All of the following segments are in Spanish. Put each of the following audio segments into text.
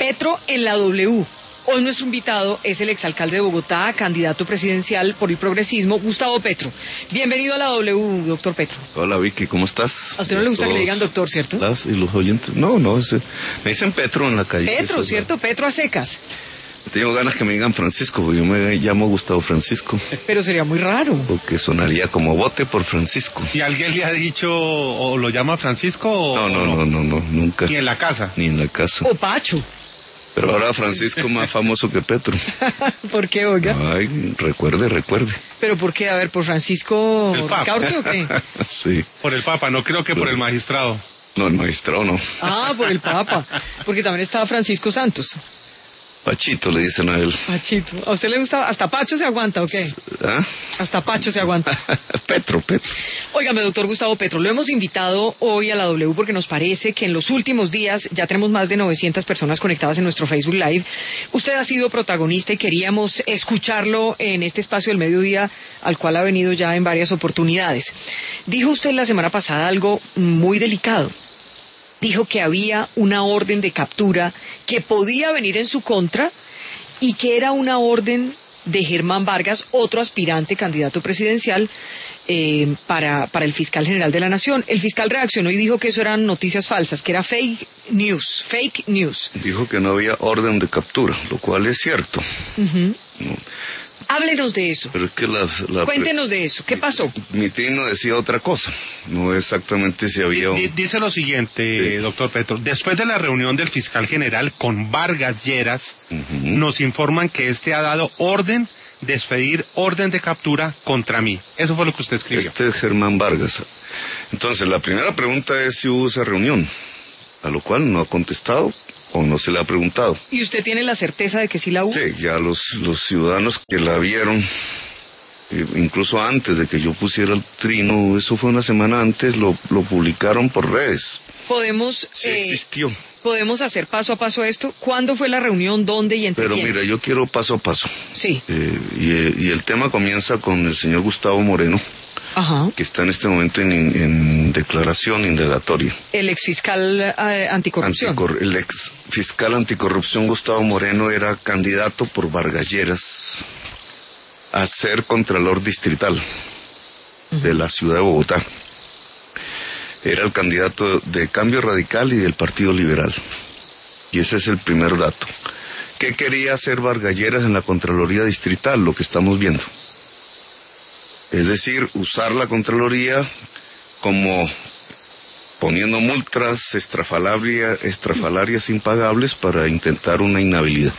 Petro en la W. Hoy nuestro invitado es el exalcalde de Bogotá, candidato presidencial por el progresismo, Gustavo Petro. Bienvenido a la W, doctor Petro. Hola Vicky, ¿cómo estás? A usted no le gusta que le digan doctor, ¿cierto? Y los oyentes, no, me dicen Petro en la calle. Petro, ¿cierto? Petro a secas. Tengo ganas que me digan Francisco, porque yo me llamo Gustavo Francisco. Pero sería muy raro. Porque sonaría como vote por Francisco. ¿Y alguien le ha dicho o lo llama Francisco o No, nunca. ¿Ni en la casa? Ni en la casa. O Pacho. Pero ahora Francisco más famoso que Petro. ¿Por qué, oiga? Ay, recuerde. ¿Pero por qué? A ver, ¿por Francisco Ricaurte o qué? Sí. Por el Papa, no creo que por el magistrado. No, el magistrado no. Ah, por el Papa. Porque también estaba Francisco Santos. Pachito le dicen a él. Pachito. ¿A usted le gusta? ¿Hasta Pacho se aguanta o qué? ¿Ah? Hasta Pacho se aguanta. Petro. Óigame, doctor Gustavo Petro, lo hemos invitado hoy a la W porque nos parece que en los últimos días ya tenemos más de 900 personas conectadas en nuestro Facebook Live. Usted ha sido protagonista y queríamos escucharlo en este espacio del mediodía al cual ha venido ya en varias oportunidades. Dijo usted la semana pasada algo muy delicado. Dijo que había una orden de captura que podía venir en su contra y que era una orden de Germán Vargas, otro aspirante candidato presidencial para el fiscal general de la Nación. El fiscal reaccionó y dijo que eso eran noticias falsas, que era fake news. Dijo que no había orden de captura, lo cual es cierto. Uh-huh. No. Háblenos de eso. Pero es que Cuéntenos de eso. ¿Qué pasó? Mi trino decía otra cosa. No exactamente si había... Dice lo siguiente, sí. Doctor Petro. Después de la reunión del fiscal general con Vargas Lleras, nos informan que este ha dado orden de expedir orden de captura contra mí. Eso fue lo que usted escribió. Este es Germán Vargas. Entonces, la primera pregunta es si hubo esa reunión, a lo cual no ha contestado. ¿O no se le ha preguntado? ¿Y usted tiene la certeza de que sí la hubo? Sí, ya los ciudadanos que la vieron, incluso antes de que yo pusiera el trino, eso fue una semana antes, lo publicaron por redes. Sí existió. ¿Podemos hacer paso a paso esto? ¿Cuándo fue la reunión? ¿Dónde y entre Pero quiénes? mira, yo quiero paso a paso. Sí. Y el tema comienza con el señor Gustavo Moreno. Ajá. Que está en este momento en declaración indagatoria. El exfiscal anticorrupción. El exfiscal anticorrupción Gustavo Moreno era candidato por Vargas Lleras a ser contralor distrital de la ciudad de Bogotá. Era el candidato de Cambio Radical y del Partido Liberal. Y ese es el primer dato. ¿Qué quería hacer Vargas Lleras en la Contraloría Distrital? Lo que estamos viendo. Es decir, usar la Contraloría como poniendo multas estrafalarias impagables para intentar una inhabilidad,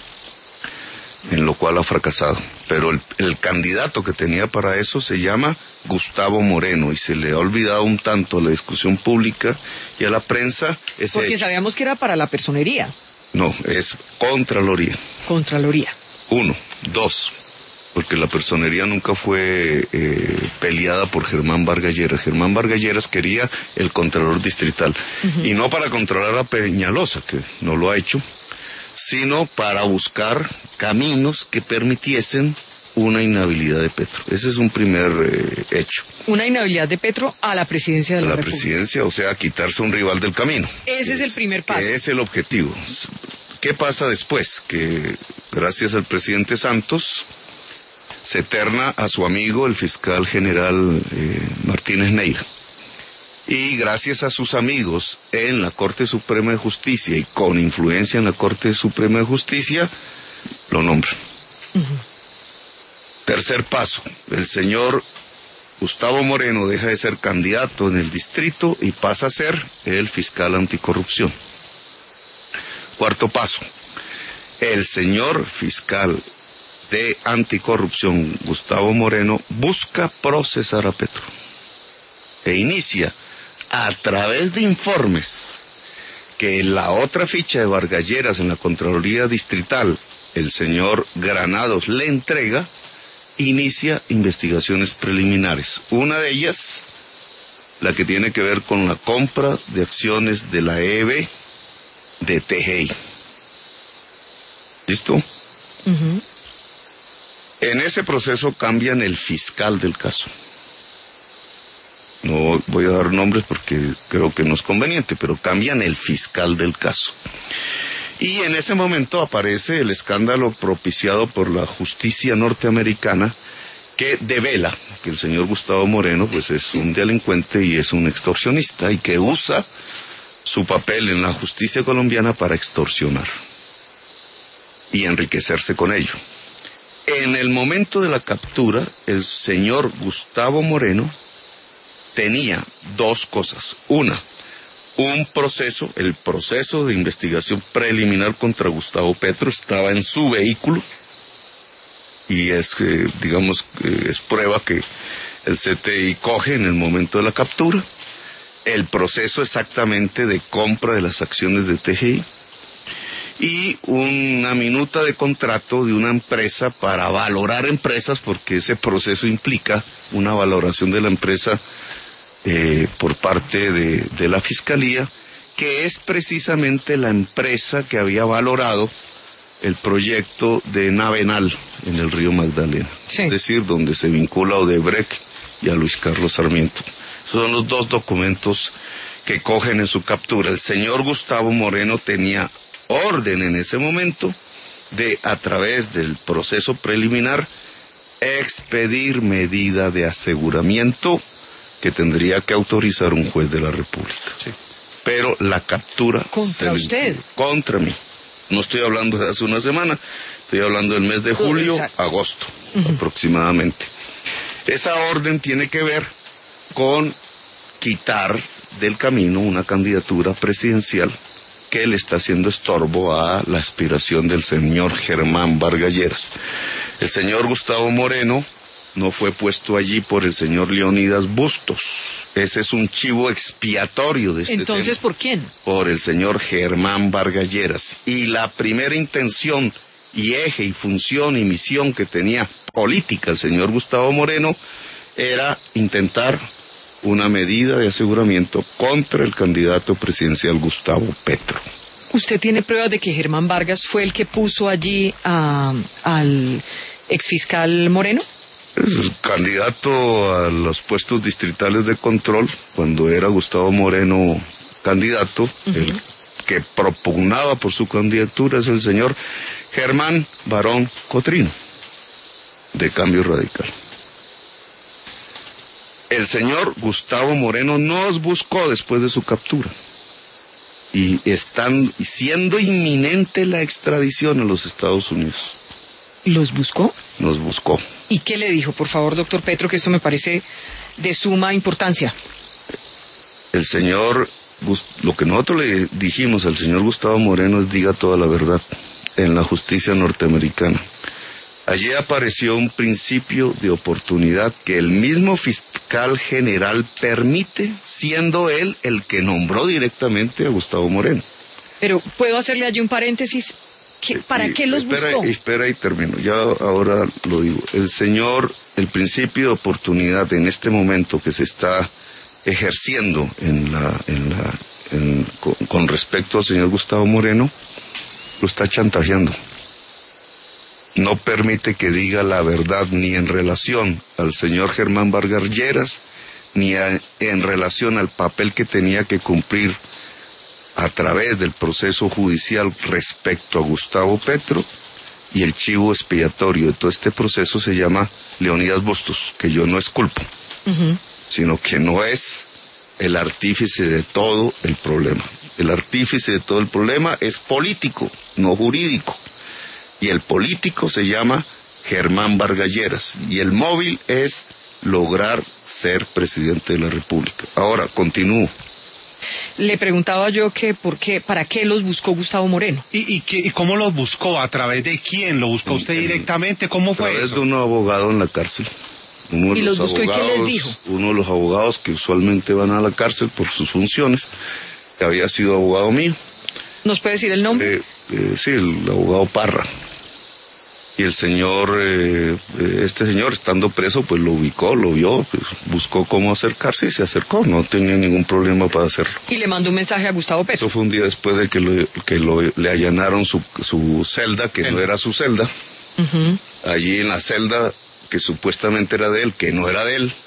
en lo cual ha fracasado. Pero el candidato que tenía para eso se llama Gustavo Moreno, y se le ha olvidado un tanto a la discusión pública y a la prensa ese Porque hecho. sabíamos que era para la personería. No, es Contraloría. Contraloría. 1, 2. Porque la personería nunca fue peleada por Germán Vargas Lleras. Germán Vargas Lleras quería el contralor distrital. Uh-huh. Y no para controlar a Peñalosa, que no lo ha hecho, sino para buscar caminos que permitiesen una inhabilidad de Petro. Ese es un primer hecho. Una inhabilidad de Petro a la presidencia de la República. A la presidencia, o sea, quitarse un rival del camino. Ese es el primer paso. Que es el objetivo. ¿Qué pasa después? Que gracias al presidente Santos se terna a su amigo el fiscal general Martínez Neira. Y gracias a sus amigos en la Corte Suprema de Justicia y con influencia en la Corte Suprema de Justicia, lo nombran. Uh-huh. Tercer paso, el señor Gustavo Moreno deja de ser candidato en el distrito y pasa a ser el fiscal anticorrupción. Cuarto paso, el señor fiscal de anticorrupción, Gustavo Moreno, busca procesar a Petro e inicia a través de informes que la otra ficha de Vargas Lleras en la Contraloría Distrital, el señor Granados, le entrega, inicia investigaciones preliminares. Una de ellas, la que tiene que ver con la compra de acciones de la EB de TGI. ¿Listo? Uh-huh. En ese proceso cambian el fiscal del caso. No voy a dar nombres porque creo que no es conveniente, pero cambian el fiscal del caso. Y en ese momento aparece el escándalo propiciado por la justicia norteamericana, que devela que el señor Gustavo Moreno pues es un delincuente y es un extorsionista, y que usa su papel en la justicia colombiana para extorsionar y enriquecerse con ello. En el momento de la captura, el señor Gustavo Moreno tenía dos cosas. Una, un proceso, el proceso de investigación preliminar contra Gustavo Petro estaba en su vehículo, y es prueba que el CTI coge en el momento de la captura el proceso exactamente de compra de las acciones de TGI, y una minuta de contrato de una empresa para valorar empresas, porque ese proceso implica una valoración de la empresa por parte de la Fiscalía, que es precisamente la empresa que había valorado el proyecto de Navenal en el río Magdalena, sí. Es decir, donde se vincula a Odebrecht y a Luis Carlos Sarmiento. Esos son los dos documentos que cogen en su captura. El señor Gustavo Moreno tenía orden en ese momento de, a través del proceso preliminar, expedir medida de aseguramiento que tendría que autorizar un juez de la República. Sí. Pero la captura... ¿Contra usted? Contra mí. No estoy hablando de hace una semana, estoy hablando del mes de julio, agosto, aproximadamente. Esa orden tiene que ver con quitar del camino una candidatura presidencial que le está haciendo estorbo a la aspiración del señor Germán Vargas Lleras. El señor Gustavo Moreno no fue puesto allí por el señor Leonidas Bustos. Ese es un chivo expiatorio de este Entonces, tema. ¿por quién? Por el señor Germán Vargas Lleras. Y la primera intención y eje y función y misión que tenía política el señor Gustavo Moreno era intentar una medida de aseguramiento contra el candidato presidencial Gustavo Petro. ¿Usted tiene pruebas de que Germán Vargas fue el que puso allí al exfiscal Moreno? El candidato a los puestos distritales de control, cuando era Gustavo Moreno candidato, el que propugnaba por su candidatura es el señor Germán Barón Cotrino, de Cambio Radical. El señor Gustavo Moreno nos buscó después de su captura, y siendo inminente la extradición a los Estados Unidos. ¿Los buscó? Nos buscó. ¿Y qué le dijo, por favor, doctor Petro, que esto me parece de suma importancia? El señor, lo que nosotros le dijimos al señor Gustavo Moreno es: diga toda la verdad en la justicia norteamericana. Allí apareció un principio de oportunidad que el mismo fiscal general permite, siendo él el que nombró directamente a Gustavo Moreno. Pero, ¿puedo hacerle allí un paréntesis? ¿Para qué los buscó? Espera y termino, ya ahora lo digo. El principio de oportunidad en este momento que se está ejerciendo con respecto al señor Gustavo Moreno, lo está chantajeando. No permite que diga la verdad ni en relación al señor Germán Vargas Lleras, ni en relación al papel que tenía que cumplir a través del proceso judicial respecto a Gustavo Petro, y el chivo expiatorio de todo este proceso se llama Leonidas Bustos, que yo no exculpo, sino que no es el artífice de todo el problema. El artífice de todo el problema es político, no jurídico, y el político se llama Germán Vargas Lleras, y el móvil es lograr ser presidente de la República. Ahora, continúo. Le preguntaba yo que para qué los buscó Gustavo Moreno. ¿Y cómo los buscó? ¿A través de quién? ¿Lo buscó usted directamente? ¿Cómo fue eso? A través de un abogado en la cárcel. ¿Y los buscó y qué les dijo? Uno de los abogados que usualmente van a la cárcel por sus funciones, que había sido abogado mío. ¿Nos puede decir el nombre? Sí, el abogado Parra. Y el señor, este señor, estando preso, pues lo ubicó, lo vio, pues, buscó cómo acercarse y se acercó. No tenía ningún problema para hacerlo. ¿Y le mandó un mensaje a Gustavo Petro? Eso fue un día después de que le allanaron su celda, que no era su celda. Allí en la celda, que supuestamente era de él, que no era de él,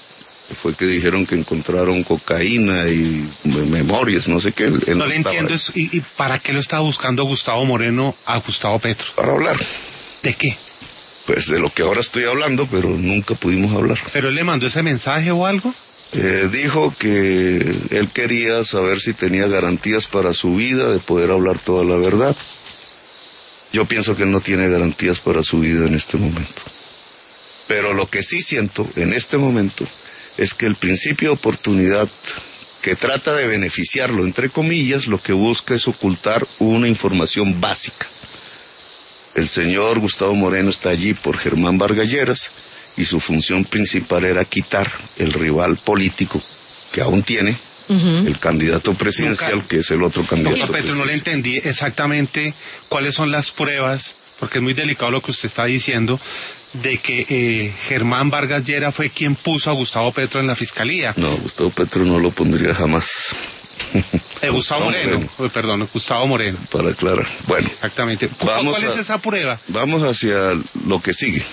fue que dijeron que encontraron cocaína y memorias, no sé qué. No le entiendo eso. ¿Y para qué lo estaba buscando Gustavo Moreno a Gustavo Petro? Para hablar. ¿De qué? Pues de lo que ahora estoy hablando, pero nunca pudimos hablar. ¿Pero él le mandó ese mensaje o algo? Dijo que él quería saber si tenía garantías para su vida de poder hablar toda la verdad. Yo pienso que él no tiene garantías para su vida en este momento. Pero lo que sí siento en este momento es que el principio de oportunidad que trata de beneficiarlo, entre comillas, lo que busca es ocultar una información básica. El señor Gustavo Moreno está allí por Germán Vargas Lleras y su función principal era quitar el rival político que aún tiene, el candidato presidencial, que es el otro candidato Doctor Petro, no le entendí exactamente cuáles son las pruebas, porque es muy delicado lo que usted está diciendo, de que Germán Vargas Lleras fue quien puso a Gustavo Petro en la fiscalía. No, Gustavo Petro no lo pondría jamás. Gustavo Moreno. Perdón, Gustavo Moreno. Para aclarar. Bueno. Exactamente. ¿Cuál es esa prueba? Vamos hacia lo que sigue.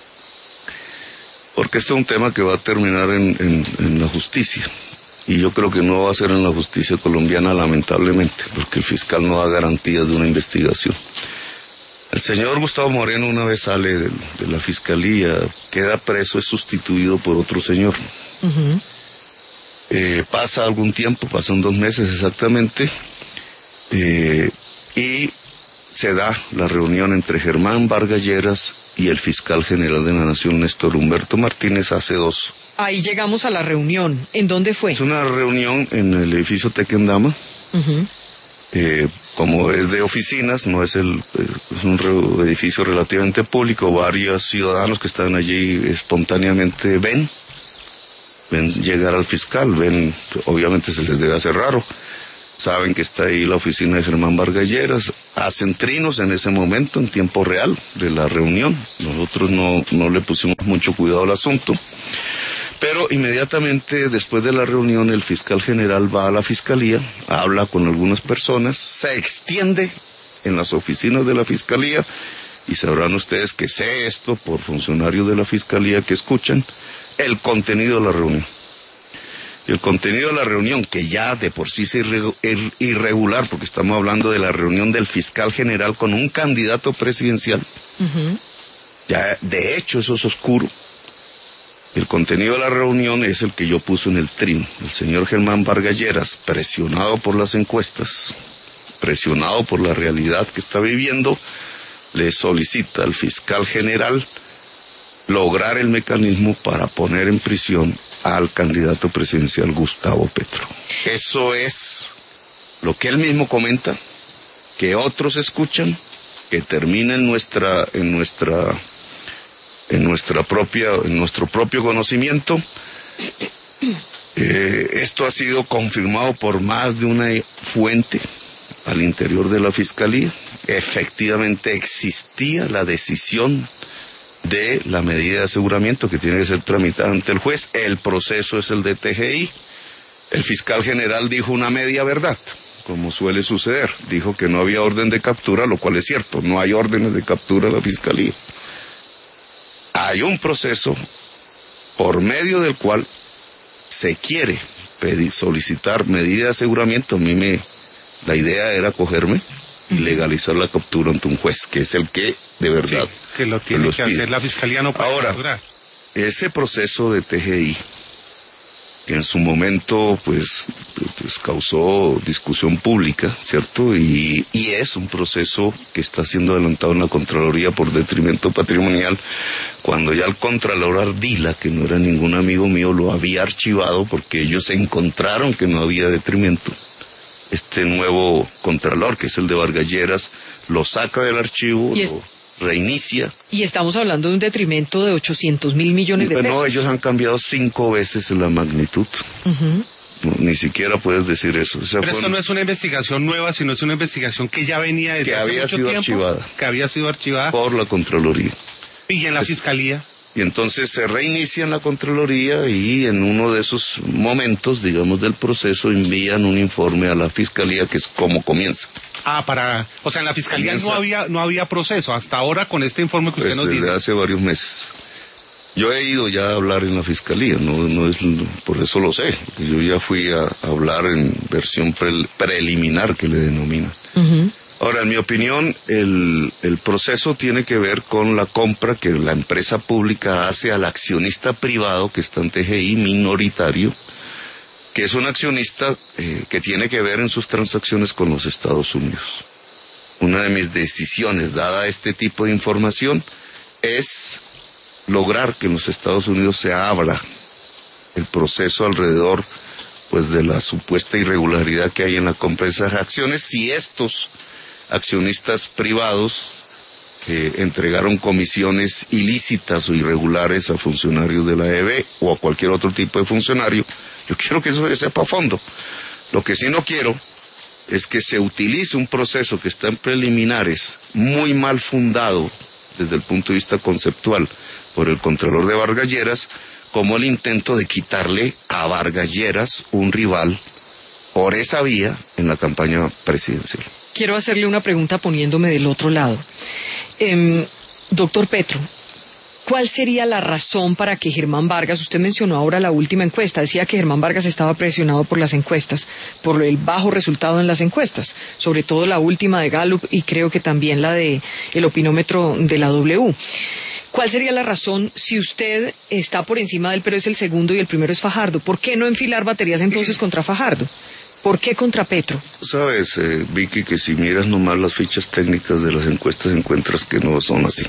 Porque este es un tema que va a terminar en la justicia. Y yo creo que no va a ser en la justicia colombiana, lamentablemente, porque el fiscal no da garantías de una investigación. El señor Gustavo Moreno una vez sale de la fiscalía, queda preso, es sustituido por otro señor. Pasa algún tiempo, pasan 2 meses exactamente, y se da la reunión entre Germán Vargas Lleras y el fiscal general de la Nación, Néstor Humberto Martínez, hace 2. Ahí llegamos a la reunión. ¿En dónde fue? Es una reunión en el edificio Tequendama. Como es de oficinas, no es es un edificio relativamente público. Varios ciudadanos que están allí espontáneamente ven llegar al fiscal, obviamente se les debe hacer raro, saben que está ahí la oficina de Germán Vargas Lleras, hacen trinos en ese momento, en tiempo real de la reunión. Nosotros no le pusimos mucho cuidado al asunto, pero inmediatamente después de la reunión el fiscal general va a la fiscalía, habla con algunas personas, se extiende en las oficinas de la fiscalía, y sabrán ustedes que sé esto por funcionarios de la fiscalía que escuchan el contenido de la reunión. Y el contenido de la reunión, que ya de por sí es irregular, porque estamos hablando de la reunión del fiscal general con un candidato presidencial, ya de hecho eso es oscuro. El contenido de la reunión es el que yo puse en el trino. El señor Germán Vargas Lleras, presionado por las encuestas, presionado por la realidad que está viviendo, le solicita al fiscal general lograr el mecanismo para poner en prisión al candidato presidencial Gustavo Petro. Eso es lo que él mismo comenta, que otros escuchan, que termina en nuestro propio conocimiento. Esto ha sido confirmado por más de una fuente al interior de la fiscalía. Efectivamente existía la decisión de la medida de aseguramiento que tiene que ser tramitada ante el juez. El proceso es el de TGI. El fiscal general dijo una media verdad, como suele suceder. Dijo que no había orden de captura, lo cual es cierto, no hay órdenes de captura en la fiscalía. Hay un proceso por medio del cual se quiere solicitar medida de aseguramiento. La idea era cogerme y legalizar la captura ante un juez, que es el que de verdad que lo tiene que hacer la fiscalía, no puede capturar. Ese proceso de TGI, que en su momento pues causó discusión pública, ¿cierto? Y es un proceso que está siendo adelantado en la Contraloría por detrimento patrimonial, cuando ya el Contralor Ardila, que no era ningún amigo mío, lo había archivado porque ellos encontraron que no había detrimento. Este nuevo Contralor, que es el de Vargas Lleras, lo saca del archivo, lo reinicia. Y estamos hablando de un detrimento de 800.000 millones de pesos. No, ellos han cambiado 5 veces la magnitud. No, ni siquiera puedes decir eso. Pero eso no es una investigación nueva, sino es una investigación que ya venía desde hace mucho tiempo, que había sido archivada por la Contraloría. ¿Y en la Fiscalía? Y entonces se reinicia en la Contraloría y en uno de esos momentos, digamos, del proceso, envían un informe a la Fiscalía, que es como comienza. O sea, en la Fiscalía no había proceso hasta ahora con este informe que usted nos dice. Desde hace varios meses. Yo he ido ya a hablar en la fiscalía, no es, por eso lo sé. Yo ya fui a hablar en versión preliminar, que le denominan. Ahora, en mi opinión, el proceso tiene que ver con la compra que la empresa pública hace al accionista privado que está en TGI, minoritario, que es un accionista que tiene que ver en sus transacciones con los Estados Unidos. Una de mis decisiones, dada este tipo de información, es lograr que en los Estados Unidos se abra el proceso alrededor pues de la supuesta irregularidad que hay en la compra de esas acciones, si estos accionistas privados entregaron comisiones ilícitas o irregulares a funcionarios de la EB o a cualquier otro tipo de funcionario. Yo quiero que eso se sepa a fondo. Lo que sí no quiero es que se utilice un proceso que está en preliminares muy mal fundado desde el punto de vista conceptual por el Contralor de Vargas Lleras como el intento de quitarle a Vargas Lleras un rival por esa vía en la campaña presidencial. Quiero hacerle una pregunta poniéndome del otro lado. Doctor Petro, ¿cuál sería la razón para que Germán Vargas, usted mencionó ahora la última encuesta, decía que Germán Vargas estaba presionado por las encuestas, por el bajo resultado en las encuestas, sobre todo la última de Gallup y creo que también la de el opinómetro de la W? ¿Cuál sería la razón si usted está por encima de él, pero es el segundo y el primero es Fajardo? ¿Por qué no enfilar baterías entonces contra Fajardo? ¿Por qué contra Petro? Sabes, Vicky, que si miras nomás las fichas técnicas de las encuestas encuentras que no son así.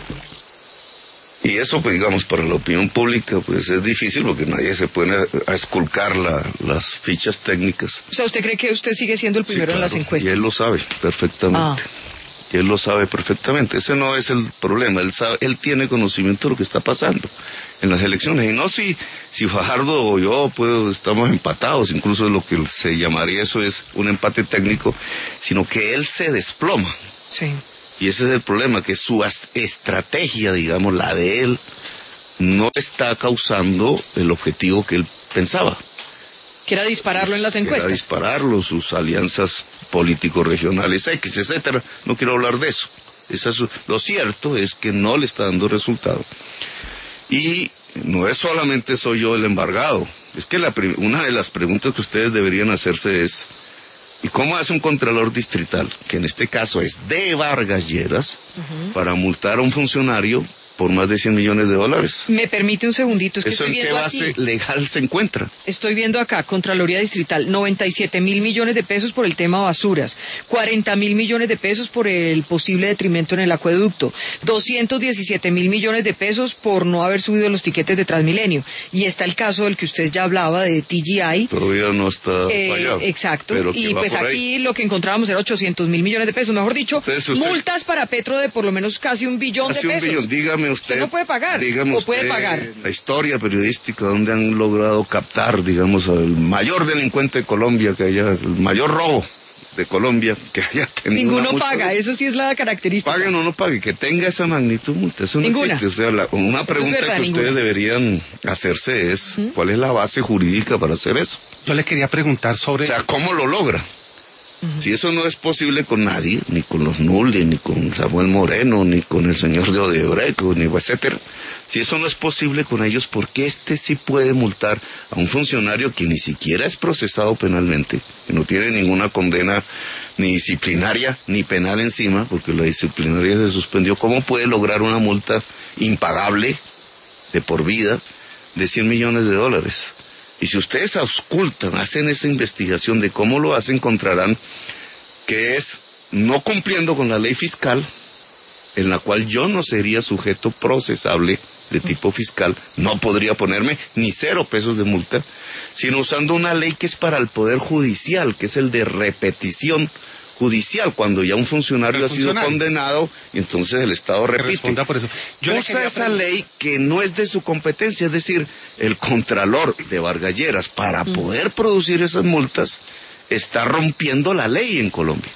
Y eso, pues digamos, para la opinión pública, pues es difícil porque nadie se pone a esculcar las fichas técnicas. O sea, ¿usted cree que usted sigue siendo el primero en las encuestas? Y él lo sabe perfectamente. Y él lo sabe perfectamente. Ese no es el problema. Él tiene conocimiento de lo que está pasando en las elecciones. Y no si Fajardo o yo estamos empatados, incluso lo que se llamaría eso es un empate técnico, sino que él se desploma. Sí. Y ese es el problema, que su estrategia, digamos, la de él, no está causando el objetivo que él pensaba. Que era dispararlo en las encuestas. Era dispararlo, sus alianzas políticos regionales X, etcétera. No quiero hablar de eso. Lo cierto es que no le está dando resultado. Y no es solamente soy yo el embargado. Es que una de las preguntas que ustedes deberían hacerse es, ¿y cómo hace un contralor distrital, que en este caso es de Vargas Lleras, para multar a un funcionario por más de $100 millones? ¿Me permite un segundito? Es que ¿Eso en qué base legal se encuentra? Estoy viendo acá, Contraloría Distrital, 97 mil millones de pesos por el tema basuras, 40 mil millones de pesos por el posible detrimento en el acueducto, 217 mil millones de pesos por no haber subido los tiquetes de Transmilenio. Y está el caso del que usted ya hablaba, de TGI. Todavía no está fallado. Exacto. Y pues aquí lo que encontrábamos era 800 mil millones de pesos. Mejor dicho, multas para Petro de por lo menos casi $1 billón de pesos. Dígame usted no puede pagar, dígame o puede pagar. La historia periodística donde han logrado captar, digamos, al mayor delincuente de Colombia, que haya, el mayor robo de Colombia que haya tenido. Ninguno paga, eso sí es la característica. Pague o no pague, que tenga esa magnitud multa, eso no existe. O sea, una pregunta que ustedes deberían hacerse es, ¿cuál es la base jurídica para hacer eso? Yo le quería preguntar sobre... O sea, ¿cómo lo logra? Si eso no es posible con nadie, ni con los Nulli, ni con Samuel Moreno, ni con el señor de Odebrecht, ni etcétera, si eso no es posible con ellos, ¿por qué sí puede multar a un funcionario que ni siquiera es procesado penalmente, que no tiene ninguna condena ni disciplinaria ni penal encima, porque la disciplinaria se suspendió? ¿Cómo puede lograr una multa impagable de por vida de $100 millones? Y si ustedes auscultan, hacen esa investigación de cómo lo hacen, encontrarán que es no cumpliendo con la ley fiscal, en la cual yo no sería sujeto procesable de tipo fiscal, no podría ponerme ni 0 pesos de multa, sino usando una ley que es para el Poder Judicial, que es el de repetición judicial, cuando ya un funcionario ha sido condenado, y entonces el Estado repite. Por eso. Usa esa ley que no es de su competencia, es decir, el Contralor de Vargas Lleras, para poder producir esas multas, está rompiendo la ley en Colombia.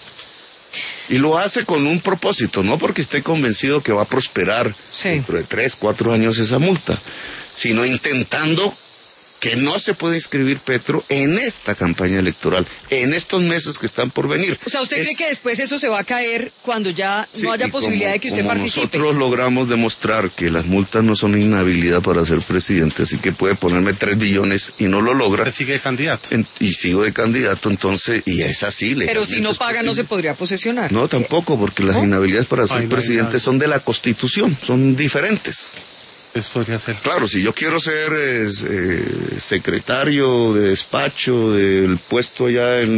Y lo hace con un propósito, no porque esté convencido que va a prosperar dentro de 3, 4 años esa multa, sino intentando que no se puede inscribir Petro en esta campaña electoral, en estos meses que están por venir. O sea, ¿usted cree que después eso se va a caer cuando ya no haya posibilidad de que usted participe? Nosotros logramos demostrar que las multas no son inhabilidad para ser presidente, así que puede ponerme 3 billones y no lo logra. ¿Usted sigue de candidato? Y sigo de candidato, entonces, y es así. Pero si no paga, no se podría posesionar. No, tampoco, porque las inhabilidades para ser presidente son de la Constitución, son diferentes. Podría ser. Claro, si yo quiero ser secretario de despacho del puesto allá en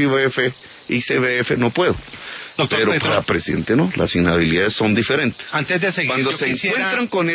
ICBF, no puedo. Doctor pero Petro, para presidente no, las inhabilidades son diferentes. Antes de seguir, cuando se encuentran con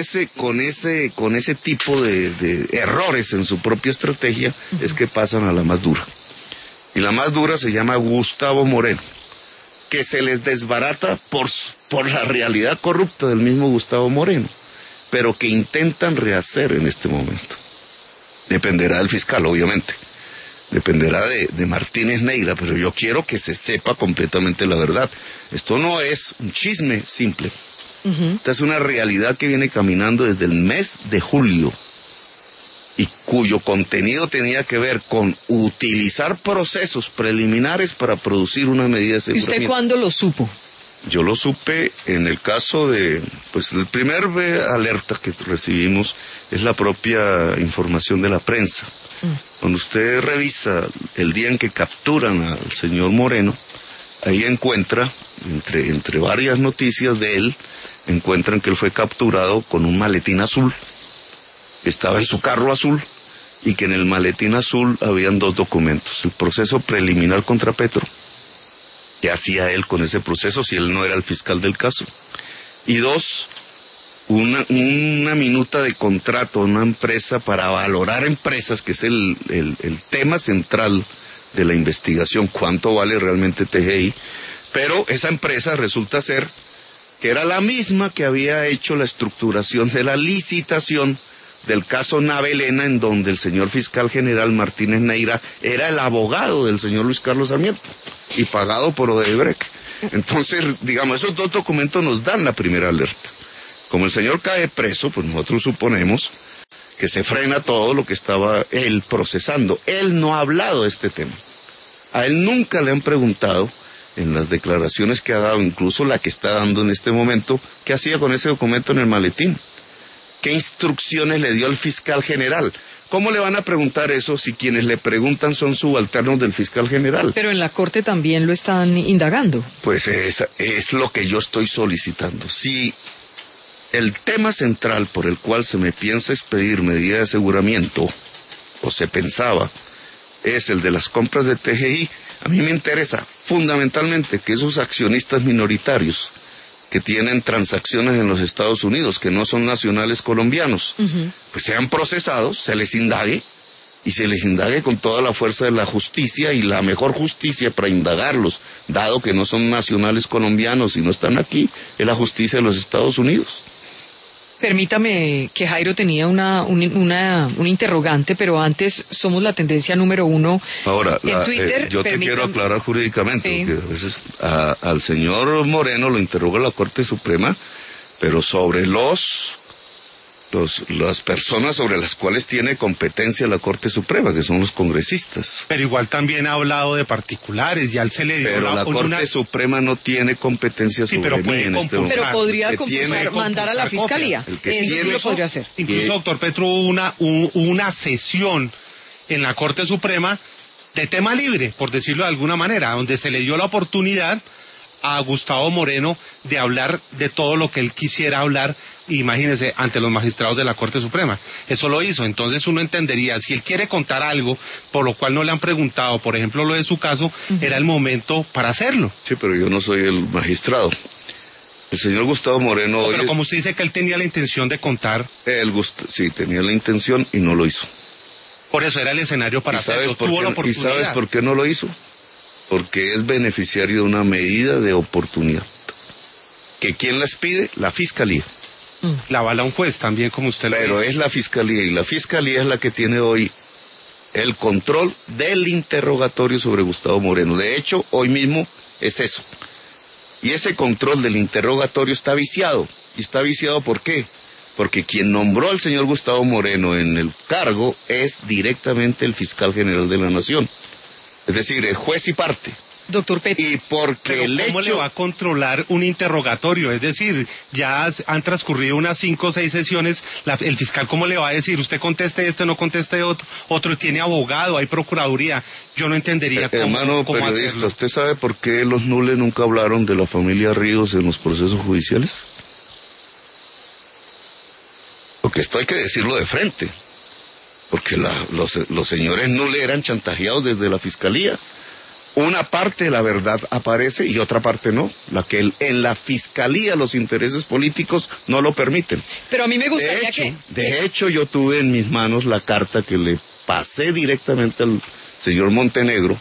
ese tipo de errores en su propia estrategia, es que pasan a la más dura. Y la más dura se llama Gustavo Moreno, que se les desbarata por la realidad corrupta del mismo Gustavo Moreno, pero que intentan rehacer en este momento. Dependerá del fiscal, obviamente. Dependerá de Martínez Neira, pero yo quiero que se sepa completamente la verdad. Esto no es un chisme simple. Esta es una realidad que viene caminando desde el mes de julio y cuyo contenido tenía que ver con utilizar procesos preliminares para producir una medida de aseguramiento. ¿Y usted cuándo lo supo? Yo lo supe en el caso de, pues el primer alerta que recibimos es la propia información de la prensa. Cuando usted revisa el día en que capturan al señor Moreno, ahí encuentra, entre varias noticias de él, encuentran que él fue capturado con un maletín azul, estaba en su carro azul, y que en el maletín azul habían 2 documentos: el proceso preliminar contra Petro, ¿qué hacía él con ese proceso si él no era el fiscal del caso? Y 2, una minuta de contrato a una empresa para valorar empresas, que es el tema central de la investigación, cuánto vale realmente TGI, pero esa empresa resulta ser que era la misma que había hecho la estructuración de la licitación del caso Navelena, en donde el señor fiscal general Martínez Neira era el abogado del señor Luis Carlos Sarmiento y pagado por Odebrecht. Entonces, digamos, esos 2 documentos nos dan la primera alerta. Como el señor cae preso, pues nosotros suponemos que se frena todo lo que estaba él procesando. Él no ha hablado de este tema. A él nunca le han preguntado, en las declaraciones que ha dado, incluso la que está dando en este momento, qué hacía con ese documento en el maletín. ¿Qué instrucciones le dio al fiscal general? ¿Cómo le van a preguntar eso si quienes le preguntan son subalternos del fiscal general? Pero en la corte también lo están indagando. Pues es lo que yo estoy solicitando. Si el tema central por el cual se me piensa expedir medida de aseguramiento, o se pensaba, es el de las compras de TGI, a mí me interesa fundamentalmente que esos accionistas minoritarios que tienen transacciones en los Estados Unidos, que no son nacionales colombianos, pues sean procesados, se les indague, y se les indague con toda la fuerza de la justicia, y la mejor justicia para indagarlos, dado que no son nacionales colombianos y no están aquí, es la justicia de los Estados Unidos. Permítame que Jairo tenía una interrogante, pero antes somos la tendencia número 1 Ahora, en Twitter. Yo te quiero aclarar jurídicamente, sí, porque a veces al señor Moreno lo interroga la Corte Suprema, pero sobre las personas sobre las cuales tiene competencia la Corte Suprema, que son los congresistas. Pero igual también ha hablado de particulares, ya él se le dio. Pero la Corte Suprema no tiene competencia sobre mí en este momento. Pero podría mandar a la Fiscalía. Eso sí lo podría hacer. Incluso, doctor Petro, hubo una sesión en la Corte Suprema de tema libre, por decirlo de alguna manera, donde se le dio la oportunidad a Gustavo Moreno de hablar de todo lo que él quisiera hablar, imagínese, ante los magistrados de la Corte Suprema. Eso lo hizo. Entonces uno entendería, si él quiere contar algo por lo cual no le han preguntado, por ejemplo lo de su caso, era el momento para hacerlo. Sí, pero yo no soy el magistrado. El señor Gustavo Moreno... Pero como usted dice que él tenía la intención de contar... Sí, tenía la intención y no lo hizo. Por eso era el escenario para hacerlo. Tuvo la oportunidad. ¿Y sabes por qué no lo hizo? Porque es beneficiario de una medida de oportunidad. ¿Que quién las pide? La Fiscalía. La avala un juez también, como usted lo dice. Pero es la Fiscalía, y la Fiscalía es la que tiene hoy el control del interrogatorio sobre Gustavo Moreno. De hecho, hoy mismo es eso. Y ese control del interrogatorio está viciado. ¿Y está viciado por qué? porque quien nombró al señor Gustavo Moreno en el cargo es directamente el fiscal general de la Nación. Es decir, es juez y parte. Doctor Petro. Y porque Pero ¿cómo le va a controlar un interrogatorio? Es decir, ya han transcurrido unas 5 o 6 sesiones, el fiscal ¿cómo le va a decir? Usted conteste esto, no conteste otro, tiene abogado, hay procuraduría. Yo no entendería cómo Hermano periodista, hacerlo. ¿usted sabe por qué los Nule nunca hablaron de la familia Ríos en los procesos judiciales? Porque esto hay que decirlo de frente. Porque los señores Nule eran chantajeados desde la fiscalía. Una parte de la verdad aparece y otra parte no. La que en la fiscalía los intereses políticos no lo permiten. Pero a mí me gustaría De hecho, yo tuve en mis manos la carta que le pasé directamente al señor Montenegro,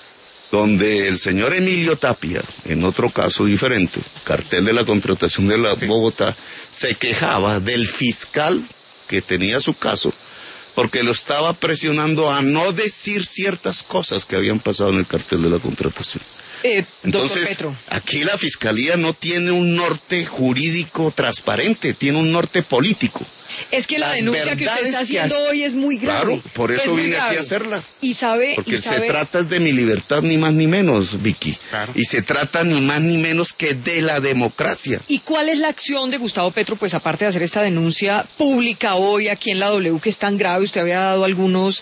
donde el señor Emilio Tapia, en otro caso diferente, cartel de la contratación de la Bogotá, se quejaba del fiscal que tenía su caso, porque lo estaba presionando a no decir ciertas cosas que habían pasado en el cartel de la contratación. Entonces, Petro, aquí la Fiscalía no tiene un norte jurídico transparente, tiene un norte político. es que la Las denuncia que usted está verdades haciendo hoy es muy grave. Claro, por eso muy vine grave. aquí a hacerla. Porque se sabe, trata de mi libertad ni más ni menos, Vicky. Claro. Y se trata ni más ni menos que de la democracia. ¿Y cuál es la acción de Gustavo Petro, pues aparte de hacer esta denuncia pública hoy aquí en la W, que es tan grave? Usted había dado algunas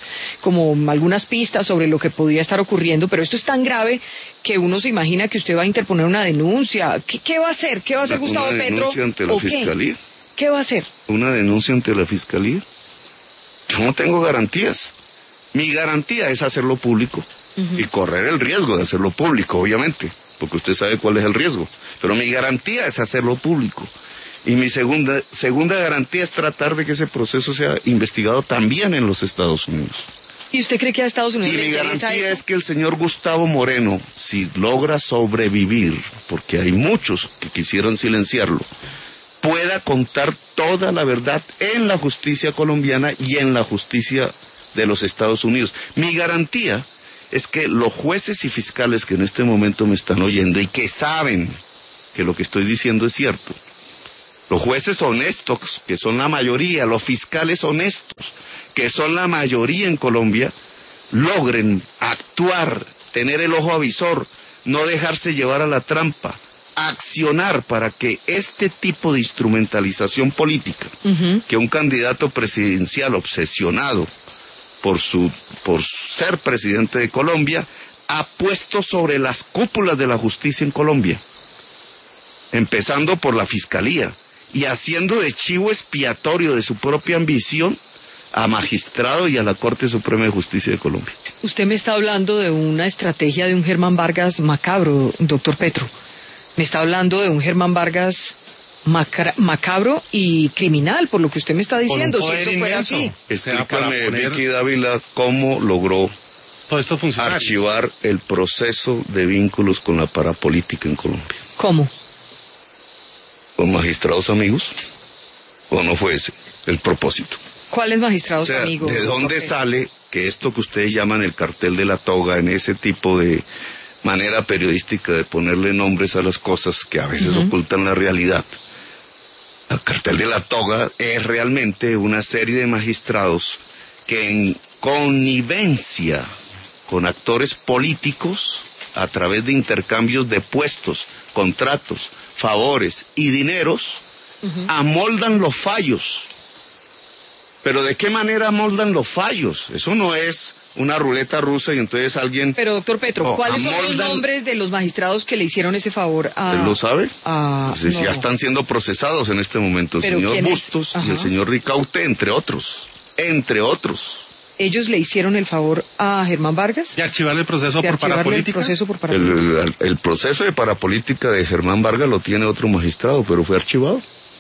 pistas sobre lo que podía estar ocurriendo, pero esto es tan grave que uno se imagina que usted va a interponer una denuncia. ¿Qué va a hacer? ¿Qué va a hacer Gustavo Petro? Una denuncia ante la Fiscalía. ¿Qué va a hacer? Una denuncia ante la Fiscalía. Yo no tengo garantías. Mi garantía es hacerlo público y correr el riesgo de hacerlo público, obviamente, porque usted sabe cuál es el riesgo. Pero mi garantía es hacerlo público. Y mi segunda garantía es tratar de que ese proceso sea investigado también en los Estados Unidos. ¿Y usted cree que a Estados Unidos Y le mi interesa garantía eso? es que el señor Gustavo Moreno, si logra sobrevivir, porque hay muchos que quisieran silenciarlo, pueda contar toda la verdad en la justicia colombiana y en la justicia de los Estados Unidos. Mi garantía es que los jueces y fiscales que en este momento me están oyendo y que saben que lo que estoy diciendo es cierto, los jueces honestos, que son la mayoría, los fiscales honestos, que son la mayoría en Colombia, logren actuar, tener el ojo avisor, no dejarse llevar a la trampa, accionar para que este tipo de instrumentalización política, que un candidato presidencial obsesionado por ser presidente de Colombia, ha puesto sobre las cúpulas de la justicia en Colombia, empezando por la Fiscalía, y haciendo de chivo expiatorio de su propia ambición a magistrado y a la Corte Suprema de Justicia de Colombia. Usted me está hablando de una estrategia de un Germán Vargas macabro, doctor Petro. Me está hablando de un Germán Vargas macabro y criminal, por lo que usted me está diciendo. Si eso fuera así. Explícame, Vicky Dávila, cómo logró todo esto archivar el proceso de vínculos con la parapolítica en Colombia. ¿Cómo? ¿Con magistrados amigos? ¿O no fue ese el propósito? ¿Cuáles magistrados amigos? ¿De dónde sale que esto que ustedes llaman el cartel de la toga, en ese tipo de manera periodística de ponerle nombres a las cosas que a veces ocultan la realidad? El cartel de la toga es realmente una serie de magistrados que en connivencia con actores políticos, a través de intercambios de puestos, contratos, favores y dineros, amoldan los fallos. Pero ¿de qué manera amoldan los fallos? Eso no es una ruleta rusa y entonces alguien... Pero doctor Petro, ¿cuáles son los nombres de los magistrados que le hicieron ese favor a... ¿Él lo sabe? No. Ya están siendo procesados en este momento el señor Bustos y el señor Ricaute, entre otros. Entre otros. ¿Ellos le hicieron el favor a Germán Vargas? ¿De archivarle el proceso por parapolítica? El proceso de parapolítica de Germán Vargas lo tiene otro magistrado, pero fue archivado.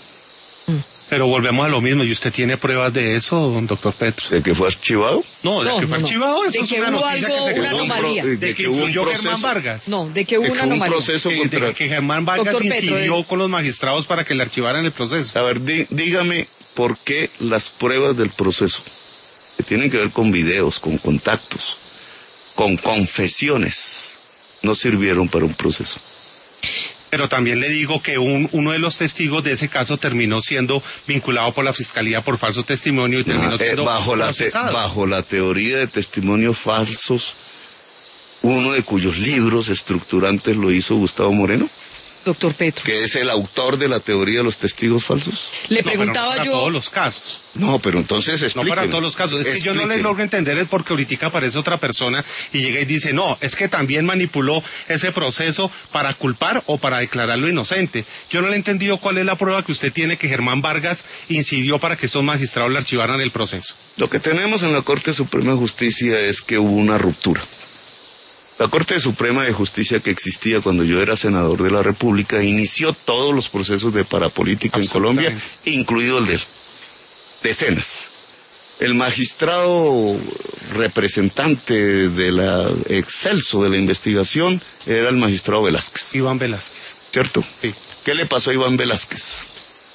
Pero volvemos a lo mismo, ¿y usted tiene pruebas de eso, doctor Petro? ¿De que fue archivado? No, de que fue archivado, eso es una noticia que se quedó. ¿De que influyó Germán Vargas? No, de que hubo una anomalía. De que Germán Vargas incidió con los magistrados para que le archivaran el proceso. A ver, dígame por qué las pruebas del proceso, que tienen que ver con videos, con contactos, con confesiones, no sirvieron para un proceso. Pero también le digo que uno de los testigos de ese caso terminó siendo vinculado por la Fiscalía por falso testimonio y terminó siendo procesado. Bajo la teoría de testimonios falsos, uno de cuyos libros estructurantes lo hizo Gustavo Moreno. Doctor Petro. Que es el autor de la teoría de los testigos falsos. Le preguntaba pero no para todos los casos. No, pero entonces explíqueme. No para todos los casos. Es que yo no le logro entender es porque ahorita aparece otra persona y llega y dice, no, es que también manipuló ese proceso para culpar o para declararlo inocente. Yo no le he entendido cuál es la prueba que usted tiene que Germán Vargas incidió para que estos magistrados le archivaran el proceso. Lo que tenemos en la Corte Suprema de Justicia es que hubo una ruptura. La Corte Suprema de Justicia que existía cuando yo era senador de la República inició todos los procesos de parapolítica en Colombia, incluido el de él. Decenas. El magistrado representante de la excelso de la investigación era el magistrado Velázquez. Iván Velázquez. ¿Cierto? Sí. ¿Qué le pasó a Iván Velázquez?